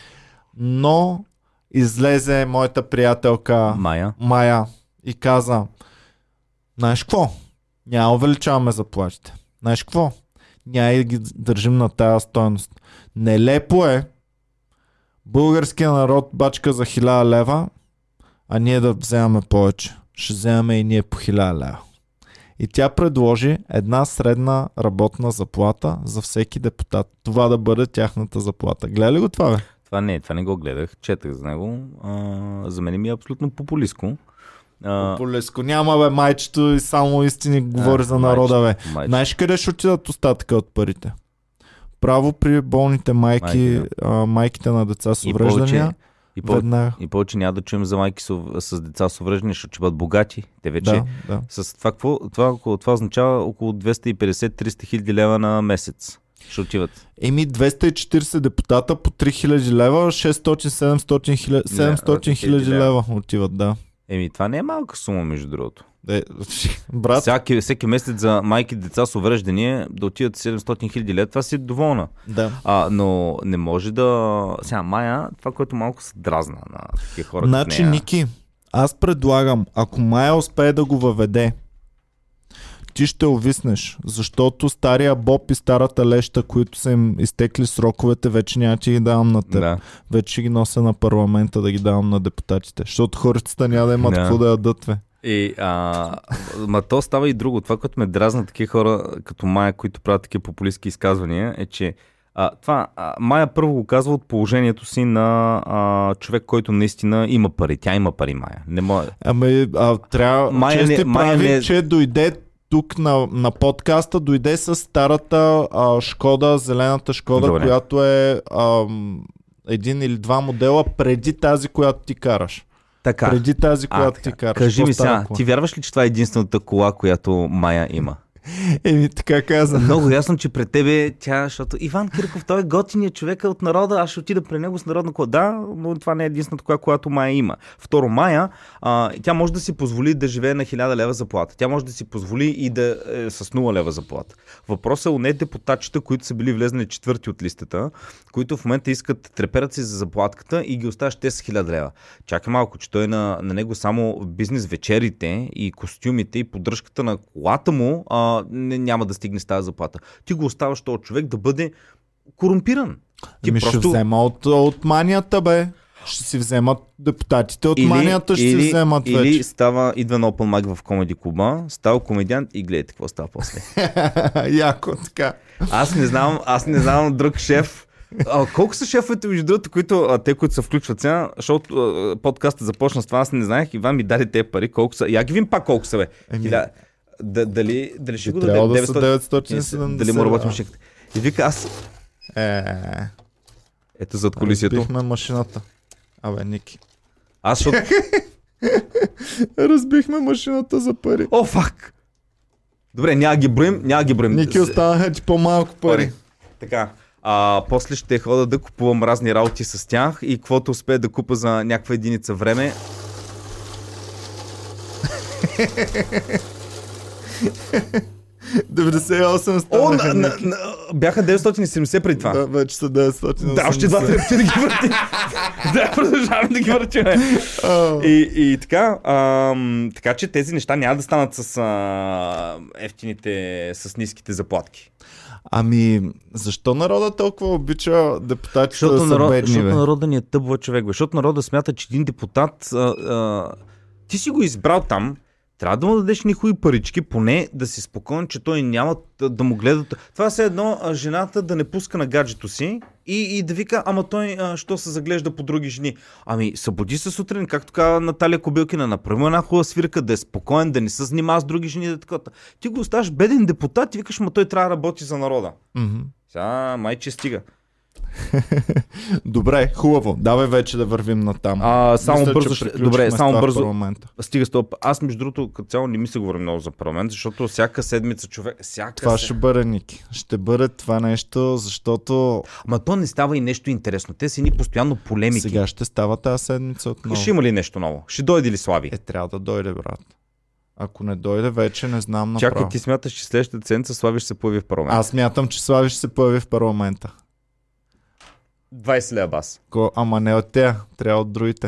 Но излезе моята приятелка Майя, Майя и каза, знаеш какво? Няма увеличаваме заплатите. Знаеш какво? Няма да ги държим на тая стойност. Нелепо е българския народ бачка за хиляда лева, а ние да вземаме повече. Ще вземаме и ние по хиляда лева. И тя предложи една средна работна заплата за всеки депутат. Това да бъде тяхната заплата. Гледа ли го това, бе? Това не, това не го гледах. Четах за него. А, за мен ми е абсолютно популистко. А, Популистко. Няма бе, майчето и само истини говори а, за народа, бе. майчето, майчето. Знаеш къде ще отидат остатъка от парите? Право при болните майки, Майки, да. а, майките на деца с И увреждания. повече, и, повече, Веднага. и повече няма да чуем за майки с, с деца с увреждания, защото ще бъдат богати. Те вече Да, да. с това, какво, това, около, това означава около двеста и петдесет до триста хиляди лева на месец. Ще отиват. Еми двеста и четиридесет депутата по три хиляди лева, шестстотин до седемстотин хиляди седемстотин хиляди лева отиват, да. Еми, това не е малка сума, между другото. Е, брат, Всяки, всеки месец за майки деца с увреждания да отидат седемстотин хиляди лева, това си е доволна. да. А, но не може да... Сега, Майя, това, което малко се дразна на такива хора. Значи, като нея. Ники, аз предлагам, ако Майя успее да го въведе, ти ще увиснеш, защото стария Боб и старата леща, които са им изтекли сроковете, вече няма ти ги давам на теб. Да. Вече ги нося на парламента да ги давам на депутатите, защото хората няма да имат Да. какво да ядат, бе. И, а, ма то става и друго. Това, което ме дразна такива хора като Майя, които правят такива популистски изказвания, е, че а, това, а, Майя първо го казва от положението си на а, човек, който наистина има пари. Тя има пари, Майя. Не може. Ами, а, трябва, Майя чести не- Майя прави, не- че дойде тук на, на подкаста, дойде с старата а, Шкода, зелената Шкода, Добре. която е ам, един или два модела преди тази, която ти караш. Така. Преди тази, А, която така. ти караш. Кажи ми По-стара сега, кола. ти вярваш ли, че това е единствената кола, която Майя има? Еми, така каза. Много ясно, че пред тебе тя, защото Иван Кирков, той е готиният човек от народа, аз ще отида при него с народна кола. Да, но това не е единствената кола, която Майя има. Второ, Майя, а, тя може да си позволи да живее на хиляда лева заплата. Тя може да си позволи и да е с нула лева заплата. Въпросът е у не депутатчета, които са били влезнали четвърти от листата, които в момента искат треперят си за заплатката и ги оставаш те с хиляда лева. Чакай малко, че той на, на него само бизнес вечерите и костюмите и поддръжката на колата му а, не, няма да стигне с тази заплата. Ти го оставаш този човек да бъде корумпиран. Ти Ами ще взема от, от манията, бе. Ще си вземат депутатите от манията, ще си вземат или вече. става, идва на Open Mic в комеди клуба, става комедиант и гледайте какво става после. Яко, така. Аз не знам, аз не знам друг шеф. А, колко са шефовете, между другото, които, а, те, които се включват сега, защото а, подкастът започна с това, аз не знаех, Иван ми даде те пари, колко са. Я ги вим пак колко са, бе. Еми, Хиля... Д- дали, дали ще би го даде? трябвало да са деветстотин деветстотин и седемдесет. Дали му работи а. машинката? И вика, аз... Е, Ето зад колисието. разбихме машината. Абе, Ники. Аз защото... Разбихме машината за пари. О, фак! Добре, няма ги броим, няма ги броим. Ники, останаха ти по-малко пари. Така. А, после ще хода да купувам разни работи с тях и каквото успея да купа за някаква единица време. деветдесет и осем О, станаха, на, на, Ники. на, бяха деветстотин и седемдесет преди това. Да, вече са деветстотин и осемдесет. Да, още два-три пъти да ги въртим. Да, продължаваме да ги въртим. О, И, и така, ам, така че тези неща няма да станат с а, ефтините, с ниските заплатки. Ами, защо народа толкова обича депутатите Защото, да са народ, бедни, защото бе? народа ни е тъбва човек, бе. Защото народа смята, че един депутат, а, а, ти си го избрал там, трябва да му дадеш никои парички, поне да си спокоен, че той няма да, да му гледат. Това е едно а, жената да не пуска на гаджето си и, и да вика, ама той а, що се заглежда по други жени. Ами, събуди се сутрин, както казва Наталия Кобилкина, направи една хубава свирка, да е спокоен, да не се занимава с други жени. Да такова. Ти го оставаш беден депутат и викаш, ма той трябва да работи за народа. Мгм. Сега, майче стига. Добре, хубаво. Давай вече да вървим натам. А, само Мисля, бързо че ще... приключихме Добре, с само това в бързо. парламента. Стига стоп. Аз между другото като цяло не ми се говори много за парламент, защото всяка седмица човек... Всяка Това се... ще бъде, Ники. Ще бъде това нещо, защото Ма то не става и нещо интересно. Те са ни постоянно полемики. сега ще става тази седмица отново. Ще има ли нещо ново? Ще дойде ли Слави? Е, трябва да дойде, брат. Ако не дойде, вече не знам направо. Чакай, ти смяташ, че следващата седмица Слави ще се появи в парламент. Аз мятам, че Слави ще се появи в парламента. двайсет лева бас. Ко... Ама не от тея, трябва от другите.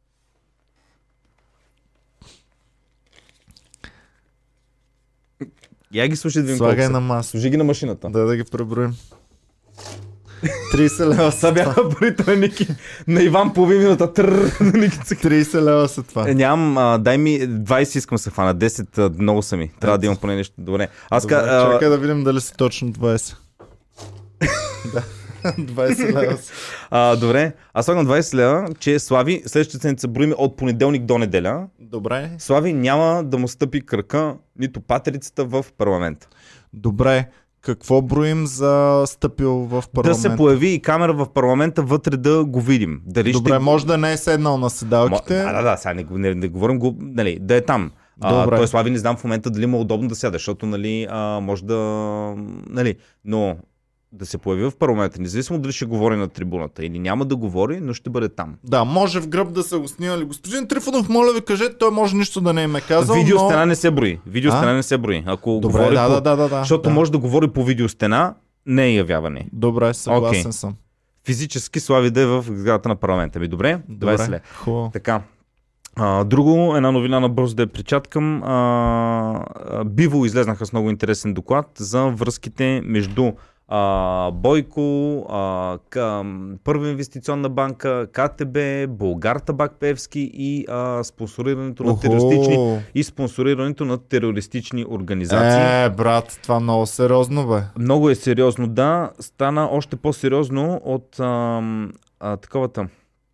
Я ги слушай да видим Слагай колко на са. маса. Служи ги на машината. Да, да ги преброим. трийсет лева Са са това. бяха парите на Ники. На Иван половин минута. Трррр, на Ники цък. трийсет лева са това. Е, нямам, а, дай ми двайсет искам се фана, десет а, много са ми. Трябва да имам поне нещо. Добре. Аз Добре, ка, а, чакай да видим дали са точно двайсет. двайсет лева. А, добре, аз слагам двайсет лева, че Слави следващата седмица броим от понеделник до неделя. Добре. Слави няма да му стъпи кръка, нито патерицата в парламента. Добре. Какво броим за стъпил в парламента? Да се появи и камера в парламента, вътре да го видим. Дали Добре, ще... може да не е седнал на седалките. Да, да, да, сега не, не, не говорим го, нали, да е там. А, той Слави не знам в момента дали му е удобно да сяда, защото нали, а, може да... Нали, но да се появи в парламента, независимо дали ще говори на трибуната или няма да говори, но ще бъде там. Да, може в гръб да са го снимали. Господин Трифонов, моля ви, кажете, той може нищо да не им е казал, Видеостена но... не се брои. Видеостена не се брои. Ако Добре, говори да, по... да, да, да, да. Защото да. може да говори по видеостена, не е явяване. Добре, съгласен okay. съм. Физически Слави да е в сградата на парламента. Ми добре? двайсет лева. Хубаво. Така. А, друго, една новина на бързо да я причаткам. А, а, Биво излезнаха с много интересен доклад за връзките между а, Бойко, а, к, Първа инвестиционна банка, КТБ, Булгартабак Певски и а, спонсорирането на терористични и спонсорирането на терористични организации. Е, брат, това много сериозно, бе. Много е сериозно, да. Стана още по-сериозно от а, а, таковата.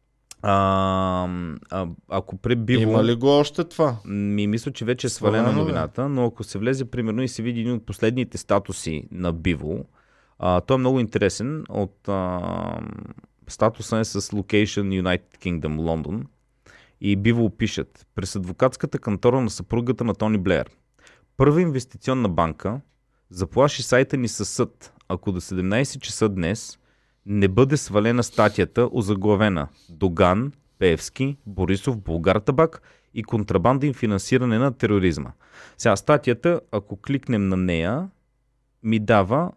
А, а, ако при Биво... Има ли го още това? Ми мисля, че вече е свалена Свалено, новината, но ако се влезе примерно и се види един от последните статуси на Биво, а, той е много интересен. От а, статуса е с Location United Kingdom, Лондон. И Биво пишат: през адвокатската кантора на съпругата на Тони Блеер. Първа инвестиционна банка заплаши сайта ни със съд, ако до седемнайсет часа днес не бъде свалена статията, озаглавена Доган, Певски, Борисов, Булгартабак и контрабанда и финансиране на тероризма. Сега статията, ако кликнем на нея, ми дава...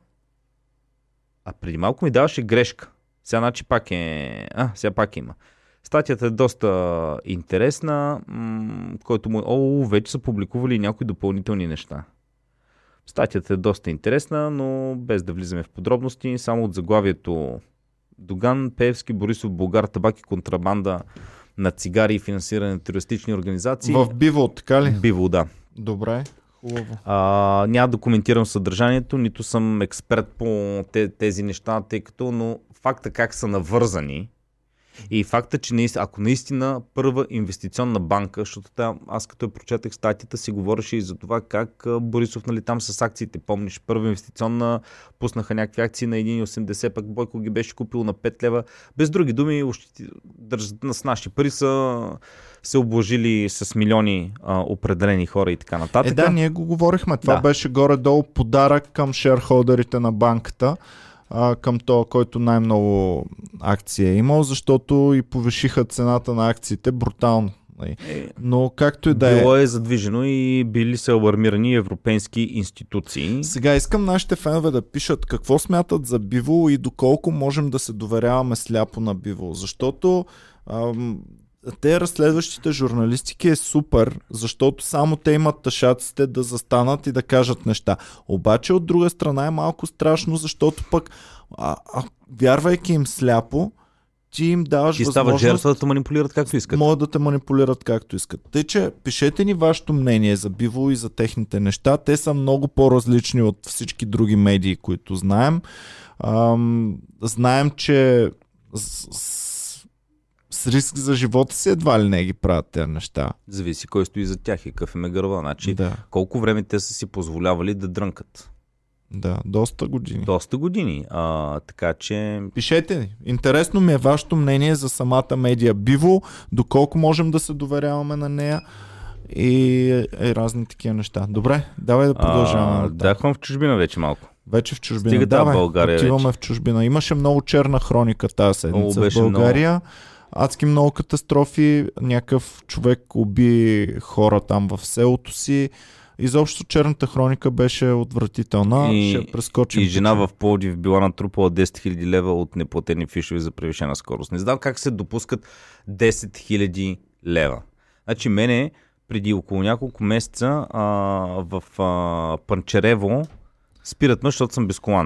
А преди малко ми даваше грешка. Сега значи пак е... А, сега пак има. Статията е доста интересна, м- който му... О, вече са публикували някои допълнителни неща. Статията е доста интересна, но без да влизаме в подробности, само от заглавието Доган, Певски, Борисов, Булгартабак и контрабанда на цигари и финансиране на терористични организации. В Биво, така ли? Биво, да. Добре, хубаво. А, няма да коментирам съдържанието, нито съм експерт по тези неща, тъй като, но факта как са навързани и факта, че наистина, ако наистина Първа инвестиционна банка, защото там, аз като я прочетах статията, си говореше и за това как Борисов, нали, там с акциите, помниш, Първа инвестиционна пуснаха някакви акции на един осемдесет, пък Бойко ги беше купил на пет лева. Без други думи, държат с наши пари са се обложили с милиони а, определени хора и така нататък. Е, да, ние го говорихме. Това да. беше горе-долу подарък към шерхолдерите на банката, а, към то, който най-много акции е имал, защото и повишиха цената на акциите брутално. Е, но както и да е... Било е задвижено и били са алармирани европейски институции. Сега искам нашите фенове да пишат какво смятат за Биво и доколко можем да се доверяваме сляпо на Биво, защото ам, те разследващите журналистики е супер, защото само те имат тъшаците да застанат и да кажат неща. Обаче от друга страна е малко страшно, защото пък а, а, вярвайки им сляпо, ти им даваш ти възможност... Ти става жертва да те манипулират както искат. Могат да те манипулират както искат. Тъй, че пишете ни вашето мнение за Биво и за техните неща. Те са много по-различни от всички други медии, които знаем. Ам, знаем, че с, с, с риск за живота си едва ли не ги правят тези неща. Зависи кой стои за тях и какъв им е гърба. Значи, да. Колко време те са си позволявали да дрънкат? Да, доста години. Доста години. А, така че... Пишете ни. Интересно ми е вашето мнение за самата медия Биво, доколко можем да се доверяваме на нея и, и разни такива неща. Добре, давай да продължаваме. Да, ходим в чужбина вече малко. Вече в чужбина. Стига давай, да, България отиваме вече. В чужбина. Имаше много черна хроника тази седмица в България. Много... Адски много катастрофи. Някакъв човек уби хора там в селото си. Изобщо черната хроника беше отвратителна. И, Ще прескочим. И жена в Пловдив била натрупала десет хиляди лева от неплатени фишове за превишена скорост. Не знам как се допускат десет хиляди лева. Значи мене преди около няколко месеца а, в а, Панчерево спират ме, защото съм без колан.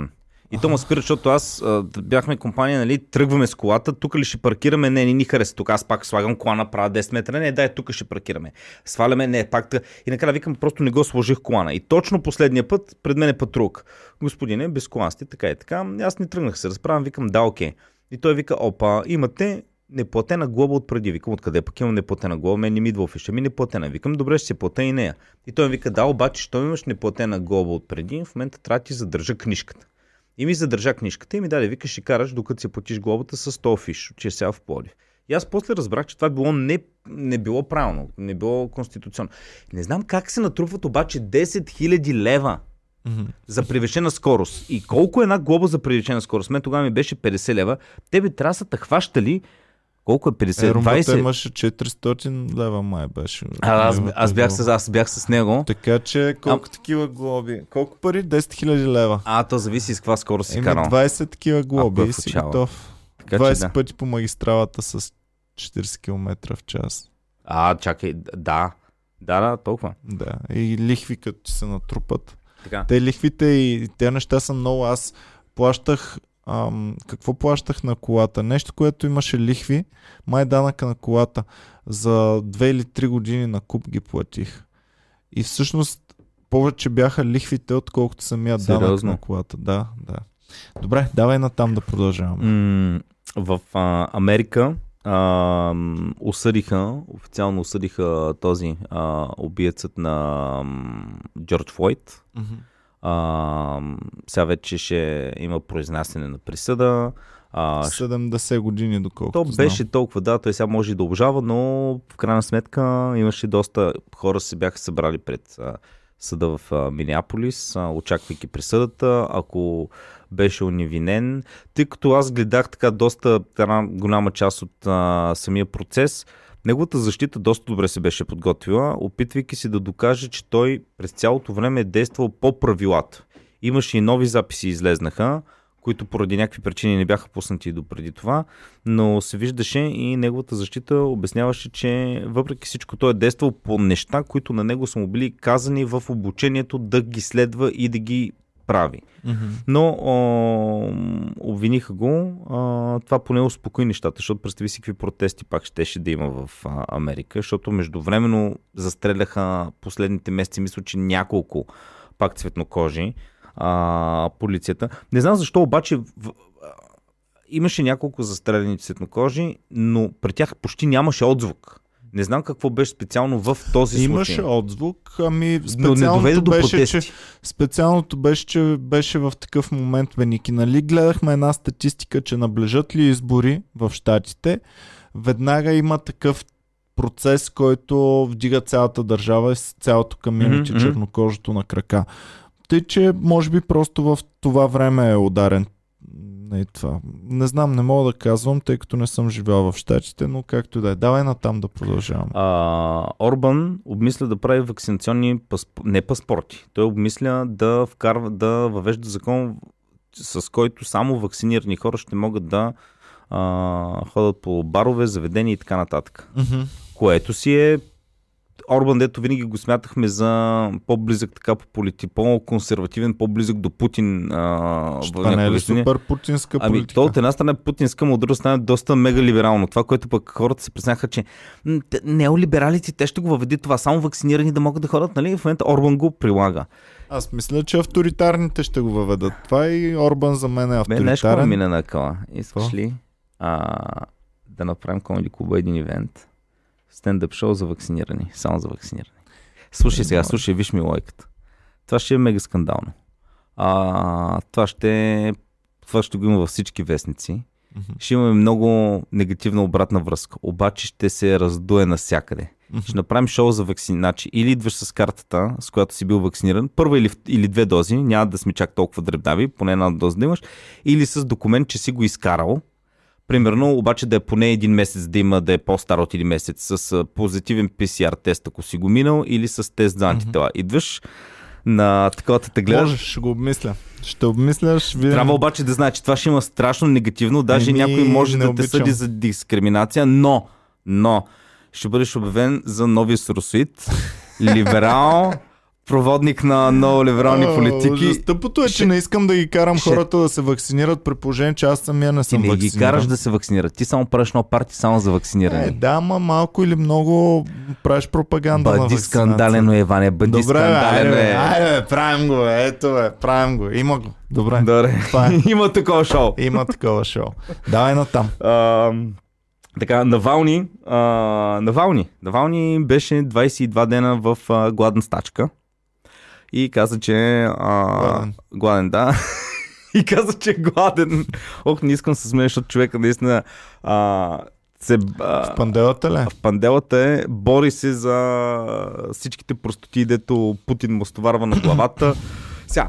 И то ме спира, защото аз а, бяхме компания, нали, тръгваме с колата, тук ли ще паркираме, не, не ни хареса, тук аз пак слагам кола направо десет метра, не, дай, тук ще паркираме. Сваляме, не, пак тъ... И накрая викам, просто не го сложих колана. И точно последния път пред мен е патрук. Господине, без колан сте, така и така. Аз не тръгнах се разправям, викам, да, окей. И той вика, опа, имате неплатена глоба от преди. Викам, откъде пък имам неплатена глоба? Мен не ми идва офиша, ми неплатена. Викам, добре, ще се платя и нея. И той вика, да, обаче, що имаш неплатена глоба от преди, в момента трябва да ти задържа книжката. И ми задържа книжката и ми даде, вика, ще караш, докато си платиш глобата с сто фиш, че е сега в Пловдив. И аз после разбрах, че това било не, не било правилно, не било конституционно. Не знам как се натрупват обаче десет хиляди лева mm-hmm. за превишена скорост. И колко е една глоба за превишена скорост? Мен тогава ми беше петдесет лева. Те би трябва да са хващали. Колко е петдесет? двайсет имаше четиристотин лева май беше. А, аз, аз, бях с, аз бях с него. Така че колко а... такива глоби? Колко пари? десет хиляди лева. А, то зависи с каква скорост си карал. двайсет такива глоби и си готов. Така, двайсет да. пъти по магистралата с четирийсет километра в час. А, чакай, да. Да, да, толкова. Да, и лихви като ти се натрупат. Така. Те лихвите и те неща са много. Аз плащах Ам, какво плащах на колата? Нещо, което имаше лихви, май данъка на колата. За две или три години на куп ги платих. И всъщност повече бяха лихвите, отколкото самия данък на колата. Да, да. Добре, давай натам да продължаваме. М- в а, Америка а, осъдиха, официално осъдиха този а, убиецът на Джордж Флойд. Mm-hmm. Uh, сега вече ще има произнасяне на присъда. Uh, седемдесет години, доколкото То знам. беше толкова, да, той сега може и да обжава, но в крайна сметка имаше доста хора се бяха събрали пред uh, съда в uh, Минеаполис, uh, очаквайки присъдата, ако беше оневинен. Тъй като аз гледах така доста една голяма част от uh, самия процес, неговата защита доста добре се беше подготвила, опитвайки се да докаже, че той през цялото време е действал по правилата. Имаше и нови записи излезнаха, които поради някакви причини не бяха пуснати допреди това, но се виждаше и неговата защита обясняваше, че въпреки всичко той е действал по неща, които на него са му били казани в обучението да ги следва и да ги прави. Mm-hmm. Но о, обвиниха го, а, това поне успокои нещата, защото представи си какви протести пак щеше да има в а, Америка, защото междувременно застреляха последните месеци, мисля, че няколко пак цветнокожи а, полицията. Не знам защо обаче в, а, имаше няколко застрелени цветнокожи, но при тях почти нямаше отзвук. Не знам какво беше специално в този случай. Имаше отзвук, ами специалното беше, че, специалното беше, че беше в такъв момент, Веники. Нали гледахме една статистика, че наближат ли избори в щатите, веднага има такъв процес, който вдига цялата държава и цялото комюнити mm-hmm. чернокожото на крака. Тъй, че може би просто в това време е ударен. Не, това. Не знам, не мога да казвам, тъй като не съм живял в щатите, но както и да е. Давай натам да продължавам. А, Орбан обмисля да прави вакцинационни пасп... не паспорти. Той обмисля да вкарва, да въвежда закон, с който само вакцинирани хора ще могат да а, ходят по барове, заведения и така нататък. Mm-hmm. Което си е Орбан, дето винаги го смятахме за по-близък така по полити, по-консервативен, по-близък до Путин. А, това не е ли супер путинска ами, политика? То от една страна е путинска, от друга страна е доста мега либерално. Това, което пък хората се признаха, че неолибералите, те ще го въведат това, само вакцинирани да могат да ходят, нали? В момента Орбан го прилага. Аз мисля, че авторитарните ще го въведат. Това и Орбан за мен е авторитарен. Бе, нещо мине на къла. Искаш ли а, да направим Комеди Клуба един ивент? Стендъп шоу за вакцинирани. Само за вакцинирани. Слушай сега, слушай, виж ми лойката. Това ще е мега скандално. А, това ще това ще го има във всички вестници. Mm-hmm. Ще имаме много негативна обратна връзка. Обаче ще се раздуе навсякъде. Mm-hmm. Ще направим шоу за вакцинаци. Или идваш с картата, с която си бил вакциниран, първа или, или две дози, няма да сме чак толкова дребнави, поне една доза да имаш, или с документ, че си го изкарал. Примерно, обаче да е поне един месец да има, да е по-стар от един месец, с позитивен пи си ар тест, ако си го минал, или с тест за антитела. Mm-hmm. Идваш на таковата те гледаш. Можеш, ще го обмисля. Ще обмисля, ще видим. Трябва обаче да знае, че това ще има страшно негативно, даже Еми, някой може да обичам. те съди за дискриминация, но, но ще бъдеш обявен за новия соросоид, либерал, проводник на много либерални политики. Тъпото е, че не искам да ги карам ще... хората да се вакцинират, при положение, че аз самия не съм вакциниран. Ти не вакциниран. ги караш да се вакцинират. Ти само правиш едно парти само за вакциниране. Е, да, ма малко или много правиш пропаганда бъди на вакцинация. Скандалено е, Ваня, бъди Добре, скандалено айде, е. айде, правим го, ето бе, правим го. Има го. Добре. Добре. Е. Има такова шоу. Има такова шоу. Давай натам. А, така, Навални, а, Навални. Навални беше двайсет и два дена в а, гладна стачка. И каза, че... А, гладен. Гладен, да. И каза, че е гладен. Ох, не искам да се смея, защото човека наистина... А, се, а, в панделата ли? В панделата е, бори се за всичките простоти, дето Путин му стоварва на главата. Сега,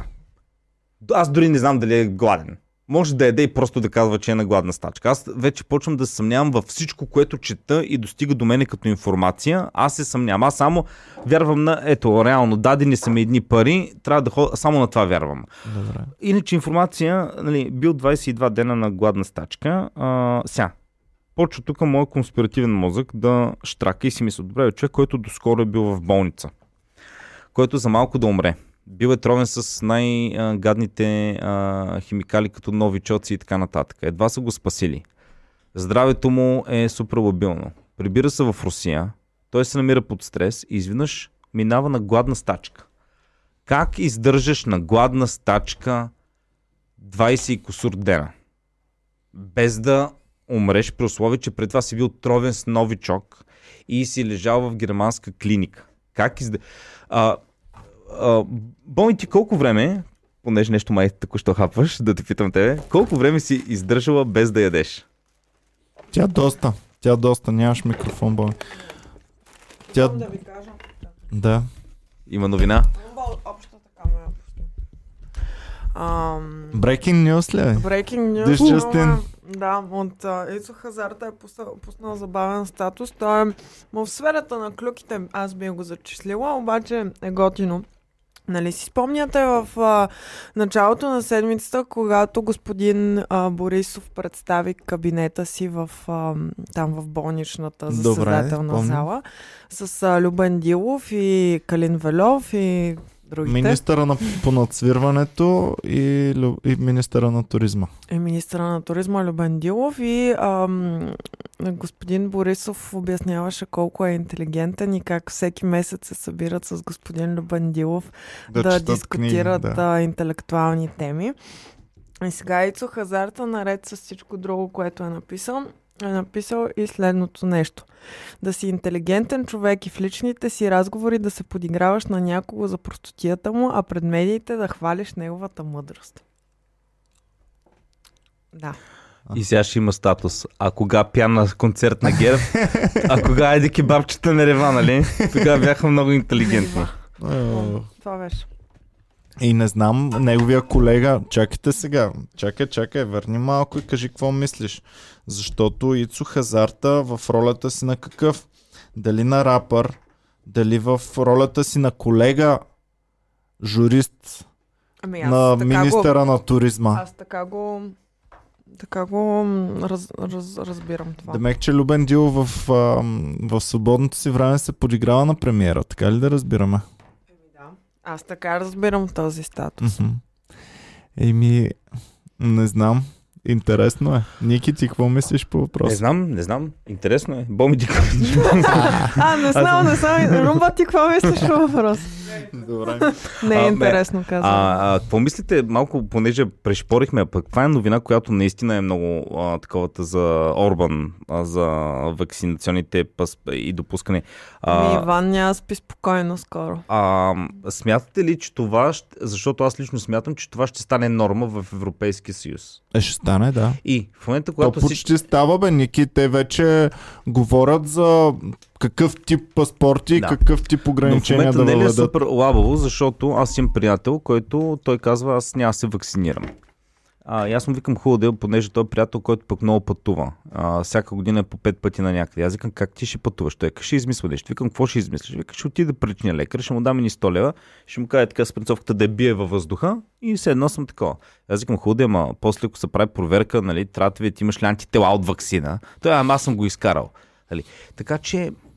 аз дори не знам дали е гладен. Може да еде и просто да казва, че е на гладна стачка. Аз вече почвам да се съмнявам във всичко, което чета и достига до мене като информация. Аз се съмнявам. Аз само вярвам на, ето, реално, дадени са ми едни пари, трябва да ходя, само на това вярвам. Добре. Иначе информация, нали, бил двайсет и два дена на гладна стачка. А, сега, почва тук моят конспиративен мозък да штрака и си мисля, добре, човек, който доскоро е бил в болница, който за малко да умре. Бил е тровен с най-гадните а, химикали, като новичоци и така нататък. Едва са го спасили. Здравето му е супер лабилно. Прибира се в Русия, той се намира под стрес и изведнъж минава на гладна стачка. Как издържаш на гладна стачка двайсет и кусур дена? Без да умреш, при условие, че пред това си бил тровен с новичок и си лежал в германска клиника. Как изд... А, а, Боми, ти колко време, понеже нещо май току-що хапваш, да те питам тебе, колко време си издържала без да ядеш? Тя доста. Тя доста. Нямаш микрофон, Боми. Тя... Да ви кажа. Да. Има новина? Общата камера. Ам... Breaking news ли е? Breaking news. This just in. Да, от uh, Ицо Хазарта е пуснал, пуснал забавен статус. Той е в сферата на клюките, аз би го зачислила, обаче е готино. Нали си спомняте в а, началото на седмицата, когато господин а, Борисов представи кабинета си в, а, там в болничната заседателна Добре, зала с а, Любен Дилов и Калин Велов и другите. Министъра на понадсвирването и, и министъра на туризма. Е министъра на туризма Любен Дилов и ам, господин Борисов обясняваше колко е интелигентен и как всеки месец се събират с господин Любен Дилов да, да дискутират книги, да. интелектуални теми. И сега Ицо Хазарта, наред с всичко друго, което е написал, е написал и следното нещо. Да си интелигентен човек и в личните си разговори да се подиграваш на някого за простотията му, а пред медиите да хвалиш неговата мъдрост. Да. И сега ще има статус. А кога пя на концерт на ГЕРБ, а кога еди кебабчета на Рева, нали? Тогава бяха много интелигентни. Това беше. И не знам, неговия колега, чакайте сега, чакай, чакай, върни малко и кажи какво мислиш. Защото Ицо Хазарта в ролята си на какъв? Дали на рапър, дали в ролята си на колега, журист ами на министъра го, на туризма. Аз така го така го раз, раз, разбирам това. Демек, че Любен Дилов в, в, в свободното си време се подиграва на премиера, така ли да разбираме? Аз така разбирам този статус. Mm-hmm. Еми, не знам. Интересно е. Ники, ти какво мислиш по въпроса? Не знам, не знам. Интересно е. Боми, ти какво мислиш? А, не знам, не знам. Румба, ти какво мислиш по въпроса? Добре. Не е а, интересно, казвам. А, а какво мислите, малко, понеже прешпорихме, пък това е новина, която наистина е много а, таковата за Орбан, а, за вакцинационните пъс и допускане. А, Ми, Иван няма спи спокойно скоро. А, смятате ли, че това, ще, защото аз лично смятам, че това ще стане норма в Европейския съюз? Е, ще стане, да. И в момента, когато То почти си... става, бе, Ники, те вече говорят за какъв тип паспорти, да. какъв тип ограничения да въведат. Но в момента не е супер лабаво, защото аз имам приятел, който той казва, аз няма се вакцинирам. А, и аз му викам хубаво, понеже той е приятел, който пък много пътува. А, всяка година е по пет пъти на някъде. Аз викам, как ти ще пътуваш? Той ще измисля нещо. Викам, какво ще измислиш? Викам, ще отида при личния лекар, ще му дам ни сто лева, ще му кажа така с принцовката да бие във въздуха и все едно съм такова. Аз викам, хубаво, ама после ако се прави проверка, нали, трябва да видите, имаш ли антитела от ваксина. Той, ама аз съм го изкарал. Нали. Така че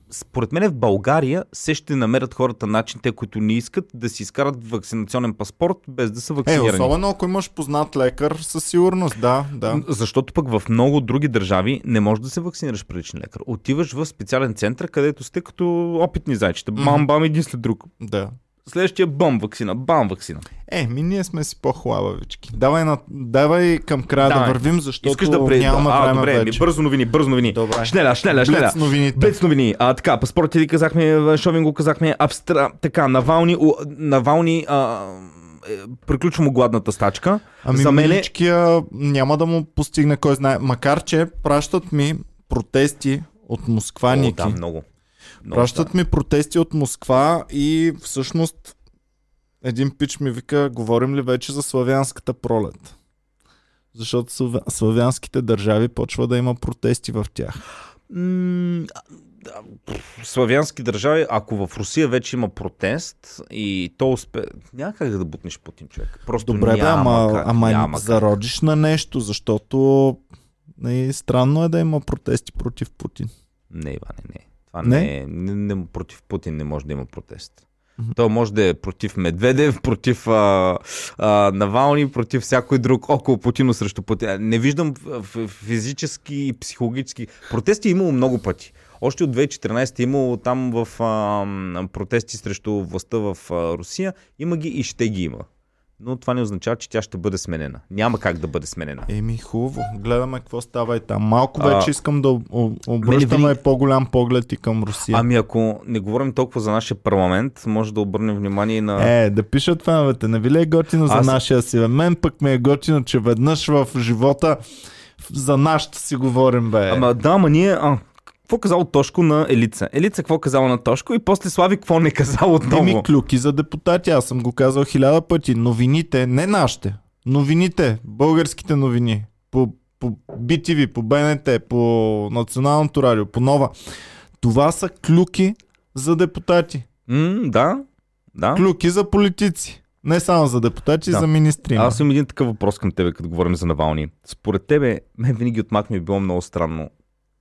според мен в България се ще намерят хората начин, те, които не искат да си изкарат вакцинационен паспорт, без да са Е, вакцинирани. особено ако имаш познат лекар, със сигурност, да, да. Защото пък в много други държави не можеш да се вакцинираш при личен лекар. Отиваш в специален център, където сте като опитни зайчета. Бам, бам, един след друг. Да. Следващия бам вакцина, бам вакцина. Е, ми ние сме си по-хлабавички. Давай, на... Давай към края Давай. да вървим, защото Искаш да пред... нямаме а, време добре, вече. ми, бързо новини, бързо новини. Добре. Шнеля, шнеля, шнеля. Блиц новините. Блиц новини. А, така, паспорти казахме, Шовин го казахме, Австра... така, Навални, у... Навални а... е, приключва му гладната стачка. Ами За мене... миличкия няма да му постигне кой знае. Макар че пращат ми протести от Москва, О, Ники. да, много. много Пращат да. ми протести от Москва и всъщност един пич ми вика, говорим ли вече за славянската пролет? Защото славя... славянските държави почва да има протести в тях. М- славянски държави, ако в Русия вече има протест и то успе... Няма как да бутнеш Путин, човек. Просто Добре, няма бе, ама, как, ама няма как. зародиш на нещо, защото не, странно е да има протести против Путин. Не, Иване, не. Това Не? не, е, не, не против Путин не може да има протест. Мгм. Той може да е против Медведев, против а, а, Навални, против всякой друг около Путино срещу Путин. Не виждам ф- физически и психологически. Протести е имало много пъти. Още от две хиляди и четиринадесета имало там в а, протести срещу властта в а, Русия. Има ги и ще ги има. Но това не означава, че тя ще бъде сменена. Няма как да бъде сменена. Еми, хубаво. Гледаме какво става и там. Малко А, вече искам да о- обръщаме винаги- по-голям поглед и към Русия. Ами ако не говорим толкова за нашия парламент, може да обърнем внимание и на... Е, да пишат феновете. Не ви ли е готино за Аз- нашия си? Бе? Мен пък ми е готино, че веднъж в живота за нашата си говорим, бе. Ама да, ама ние... А, какво казал Тошко на Елица? Елица какво казала на Тошко и после Слави какво не казал отново? Еми клюки за депутати, аз съм го казал хиляда пъти. Новините, не нашите, новините, българските новини, по, по би ти ви, по Б Н Т, по Националното радио, по Нова. Това са клюки за депутати. М, да, да. Клюки за политици. Не само за депутати, Да. за министри. има. Аз имам един такъв въпрос към тебе, като говорим за Навални. Според тебе, мен винаги от мак ми е било много странно.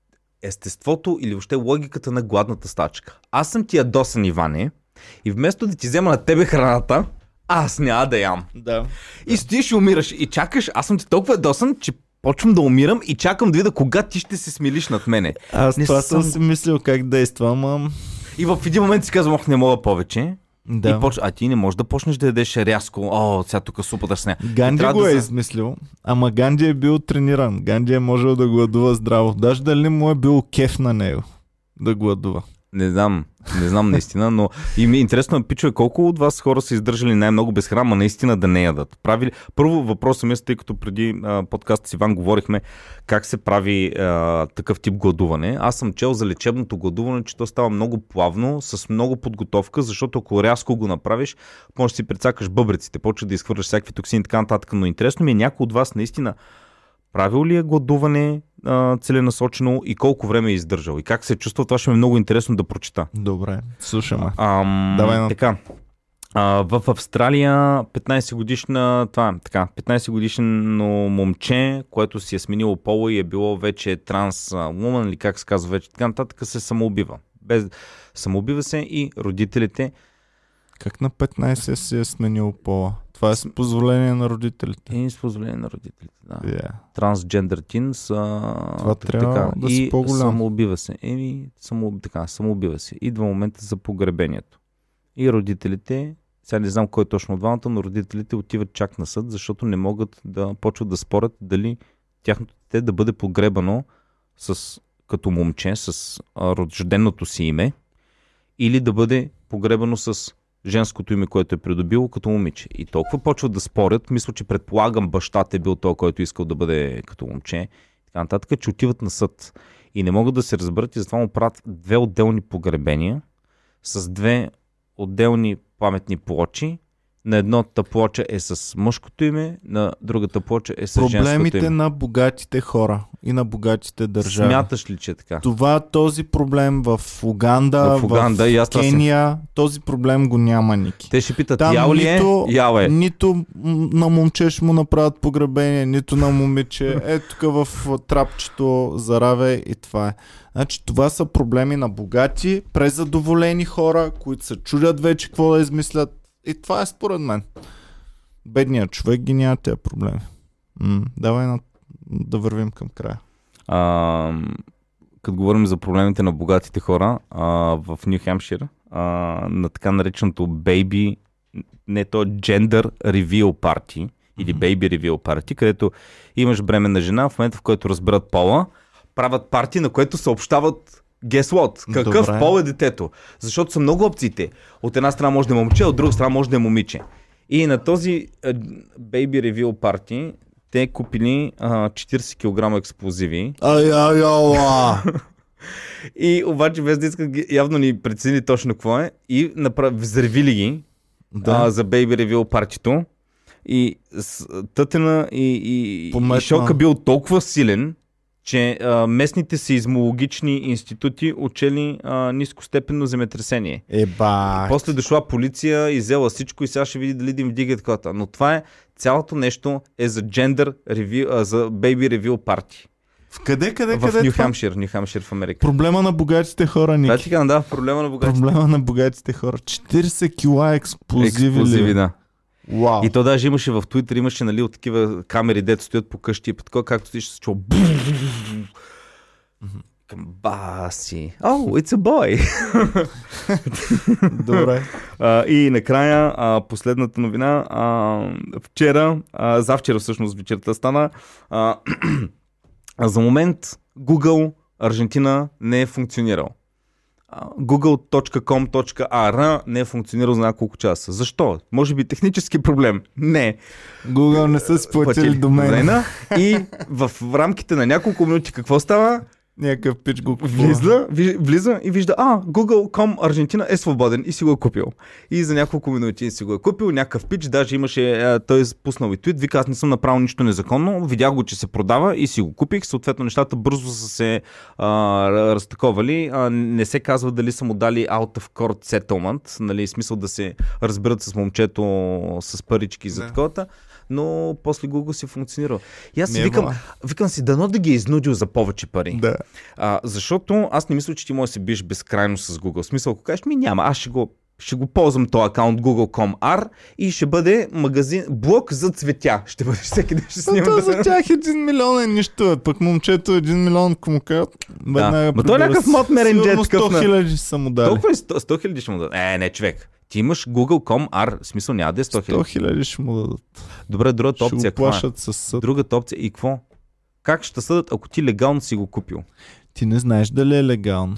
Естеството или въобще логиката на гладната стачка. Аз съм ти ядосан, Иване, и вместо да ти взема на тебе храната, аз няма да ям. Да. И стоиш и умираш. И чакаш, аз съм ти толкова ядосан, че почвам да умирам и чакам да видя кога ти ще се смилиш над мене. Аз Не това съм- съм си мислил как действам, ам... И в един момент си казвам, ох, не мога повече. Да. И поч... А ти не можеш да почнеш да ядеш рязко. О, сега тук супата с нея. Ганди Трябва го да е за- измислил, ама Ганди е бил трениран. Ганди е можел да гладува здраво. Даже дали му е бил кеф на него да гладува. Не знам, не знам наистина, но и ми е интересно, пичове, колко от вас хора са издържали най-много без храна, наистина да не ядат? Правили... Първо въпросът ми е, тъй като преди а, подкаст с Иван говорихме как се прави а, такъв тип гладуване. Аз съм чел за лечебното гладуване, че то става много плавно, с много подготовка, защото ако рязко го направиш, може да си прецакаш бъбреците, почва да изхвърляш всякакви токсини и така нататък. Но интересно ми е някой от вас наистина правил ли е гладуване а, целенасочено и колко време е издържал? И как се чувства? Това ще ми е много интересно да прочита. Добре, слушаме. Ам, Давай на- така. А, в Австралия петнайсет годишна, това, така, петнайсет годишно момче, което си е сменило пола и е било вече транс вумен, или как се казва вече, така нататък, се самоубива. Без... Самоубива се и родителите. Как на петнайсет си е сменил пола? Това е с позволение на родителите. И с позволение на родителите, да. Yeah. Трансджендър тинс. Това трябва да си и по-голям. самоубива се. Еми, само, така, самоубива се. Идва момента за погребението. И родителите, сега не знам кой е точно от двамата, но родителите отиват чак на съд, защото не могат да почват да спорят дали тяхното дете да бъде погребано с, като момче, с а, рожденото си име, или да бъде погребано с женското име, което е придобило като момиче. И толкова почват да спорят, мисля, че предполагам бащата е бил той, който искал да бъде като момче, и така нататък, че отиват на съд. И не могат да се разберат и затова му правят две отделни погребения с две отделни паметни плочи на едната плоча е с мъжкото име, на другата плоча е с женското име. Проблемите на богатите хора и на богатите държави. Смяташ ли, че е така? Това, този проблем в Уганда, в, Уганда, в и аз Кения, съм... този проблем го няма, Ники. Те ще питат, Там ял ли е? нито, Ял е. Нито на момче ще му направят погребение, нито на момиче. Е тук в трапчето зараве и това е. Значи това са проблеми на богати, презадоволени хора, които се чудят вече какво да измислят. И това е според мен. Бедният човек ги няма тези проблеми. М- давай на... да вървим към края. А, като говорим за проблемите на богатите хора, а, в Ню Хемпшир, а, на така нареченото Baby, не то Gender Reveal Party, или Baby Reveal Party, където имаш бременна жена, в момента в който разберат пола, правят парти, на което съобщават guess what? Какъв Добре. пол е детето? Защото са много опциите. От една страна може да е момче, от друга страна може да е момиче. И на този uh, Baby Reveal Party те купили uh, четирийсет килограма експлозиви. Ай, ай, ай, И обаче без да искат, явно ни прецени точно какво е. И направ... взревили ги да. uh, за Baby Reveal партито. И с, тътена и, и, и шока бил толкова силен, че а, местните сейзмологични институти учели а, нискостепенно земетресение. Еба. После дошла полиция и взела всичко и сега ще види дали да им вдигат кота. Но това е, цялото нещо е за gender review, а, за baby review party. В къде, къде, в къде? Ню Хемпшир, Ню Хемпшир в Америка. Проблема на богатите хора, Ники. Да, ти да, проблема на богатите. Проблема на богатите хора. четирийсет кила експлозиви. Експлозиви, да. Вау. И то даже имаше в Twitter, имаше нали, от такива камери, дето стоят по къщи и по такова, както ти ще се чува. Към баси. Oh, it's a boy. Добре. Uh, и накрая, uh, последната новина. Uh, вчера, uh, завчера всъщност вечерта стана. Uh, за момент Google Аржентина не е функционирал. Google точка ком точка ей ар не е функционирал за няколко часа. Защо? Може би технически проблем? Не. Google не са сплатили домена. И в рамките на няколко минути какво става? Някакъв пич го купува. Влиза, влиза и вижда, а, Google точка ком Аржентина е свободен и си го е купил. И за няколко минути си го е купил, някакъв пич, даже имаше, той е спуснал и твит, вика, аз не съм направил нищо незаконно, видях го, че се продава и си го купих, съответно нещата бързо са се а, разтаковали, а, не се казва дали са му дали out of court settlement, нали, смисъл да се разберат с момчето с парички за таковата. Но после Google си функционира. И аз си викам, викам си, дано да ги е изнудил за повече пари. Да. А, защото аз не мисля, че ти може да се биеш безкрайно с Google. В смисъл, ако кажеш ми няма, аз ще го, ще го ползвам този акаунт Google точка ком точка ей ар и ще бъде магазин, блог за цветя. Ще бъде всеки ден ще снимам. Да, за тях един милион е нищо. Пък момчето един милион, ако му кажат, веднага да. Той е някакъв мод меренджет. сто хиляди са му дали. Толкова ли сто хиляди ще му дадат? Е, не, човек. Ти имаш Google точка ком точка ей ар, в смисъл няма да е сто хиляди. сто хиляди ще му дадат. Добре, другата опция ще каква е? Със съд. Другата опция и какво? Как ще съдат, ако ти легално си го купил? Ти не знаеш дали е легално.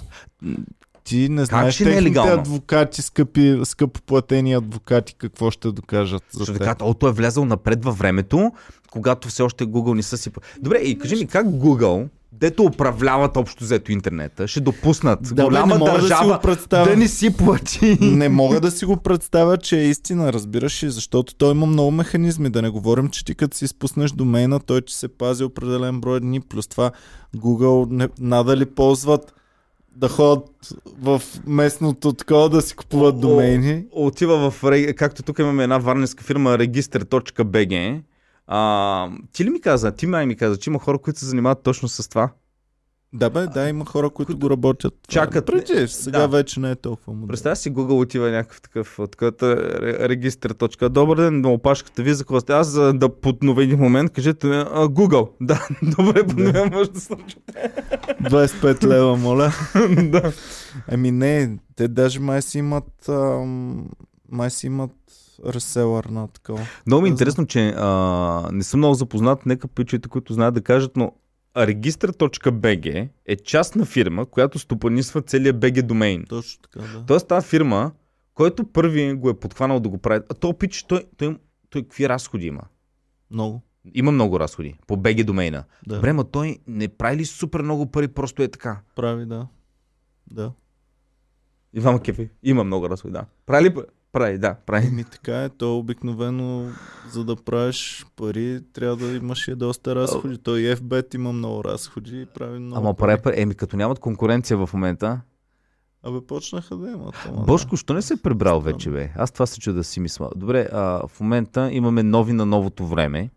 Ти не знаеш техните е адвокати, скъпи, скъпо платени адвокати, какво ще докажат за ще теб. Кажат, о, той е влязъл напред във времето, когато все още Google не са си... Добре, и кажи ми, как Google, дето управляват общо взето интернета, ще допуснат да, голяма бе, държава да, да не си плати? Не мога да си го представя, че е истина, разбираш ли, защото той има много механизми. Да не говорим, че ти като си изпуснеш домейна, той ти се пази определен брой дни, плюс това Google не, надали ползват да ходят в местното такова да си купуват домейни. Отива в, както тук имаме една варненска фирма регистър точка би джи. А, ти ли ми каза, ти май ми каза, че има хора, които се занимават точно с това? Да бе, да, има хора, които го работят. Чакат. Преди, сега да. Вече не е толкова модерно. Представя си, Google отива някакъв такъв, такъв регистър. Добър ден, на опашката ви, за какво сте? Аз за да подновя един момент, кажете а, Google. Да, добре, подновя, да. Може да случите. двайсет и пет лева, моля. Да. Ами не, те даже май си имат ам, май си имат реселър на такова. Много ми е интересно, че а, не съм много запознат, нека пичуите, които знаят да кажат, но регистър точка би джи е частна фирма, която стопанисва целия би джи домейн. Точно така, да. Тоест тази фирма, който първи го е подхванал да го прави, а то пич, той, той, той какви разходи има? Много. Има много разходи по би джи домейна. Да. Добре, ма той не прави ли супер много пари, просто е така? Прави, да. Да. Иван Кефи, има много разходи, да. Прави ли, Прави, да, прави. Еми така е, то обикновено, за да правиш пари, трябва да имаш и доста разходи. Той и Еф Бет има много разходи и прави много Ама пари. прави, еми като нямат конкуренция в момента. Абе, почнаха да имат. ама Бошко, да. що не се е прибрал вече, бе? Аз това се чуда да си мисля. Добре, а, в момента имаме нови на новото време.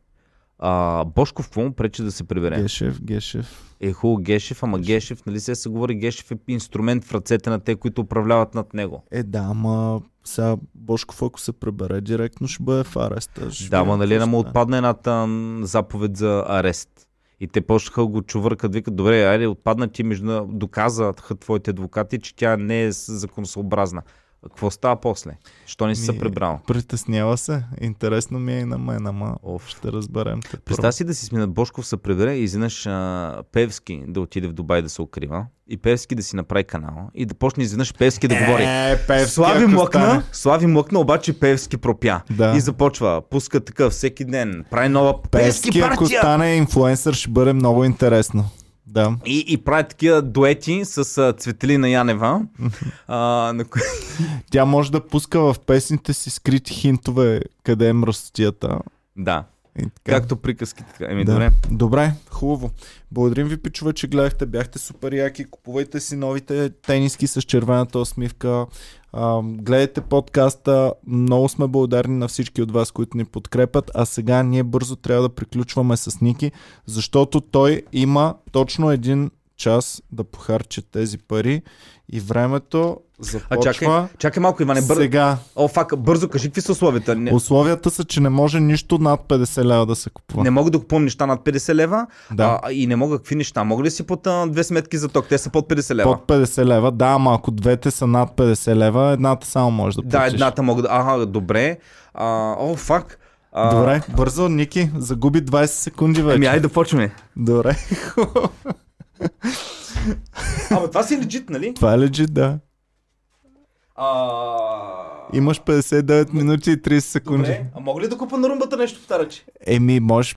А, Бошко в какво му пречи да се прибере? Гешев, Гешев. Е хубаво Гешев, ама Гешев. Гешев, нали се се говори, Гешев е инструмент в ръцете на те, които управляват над него. Е, да, ама сега Бошков, ако се прибере, директно ще бъде в ареста. Ще Да, ама видим нали какво не му ще отпадна едната м, заповед за арест. И те почнаха да го чувъркат, викат, добре, айде, отпадна ти между... доказаха твоите адвокати, че тя не е законосъобразна. Какво става после? Що не си се Ми, прибрал? Притеснява се. Интересно ми е и на мен, ама Оф. ще разберем. те първо. Представя си да си сме Бошков се прибере и изведнъж а, Певски да отиде в Дубай да се укрива и Певски да си направи канал и да почне изведнъж Певски да говори. Е, Певски, Слави ако млъкна, стане. Слави млъкна, обаче Певски пропя. Да. И започва, пуска такъв всеки ден, прави нова Певски, Певски, ако партия. стане инфлуенсър, ще бъде много интересно. Да. И, и прави такива дуети с а, Цветелина Янева. а, на кои... Тя може да пуска в песните си скрити хинтове къде е мръстията. Да, И така. както приказки. Така. Еми, Да. добре. Добре, хубаво. Благодарим ви, пичове, че гледахте. Бяхте супер яки. Купувайте си новите тениски с червената усмивка. А, гледайте подкаста. Много сме благодарни на всички от вас, които ни подкрепят. А сега ние бързо трябва да приключваме с Ники, защото той има точно един час да похарчи тези пари и времето А започва чакай, чакай малко, Иване, бързо. сега. О, фак, бързо кажи какви са условията. Не, Условията са, че не може нищо над петдесет лева да се купува. не мога да купувам неща над петдесет лева. Да. А, и не мога какви неща. Мога ли си под а, две сметки за ток? Те са под петдесет лева. Под петдесет лева, да, ама ако двете са над петдесет лева, едната само може да Да, платиш. едната мога да... Ага, добре. А, о, фак. А, Добре, бързо, Ники, загуби двайсет секунди вече. Ами, айде да почваме. Добре. Ама това си легит, нали? Това е легит, да. А... Имаш петдесет и девет минути и трийсет секунди. Добре. А мога ли да купа на румбата нещо в таръче? Еми, можеш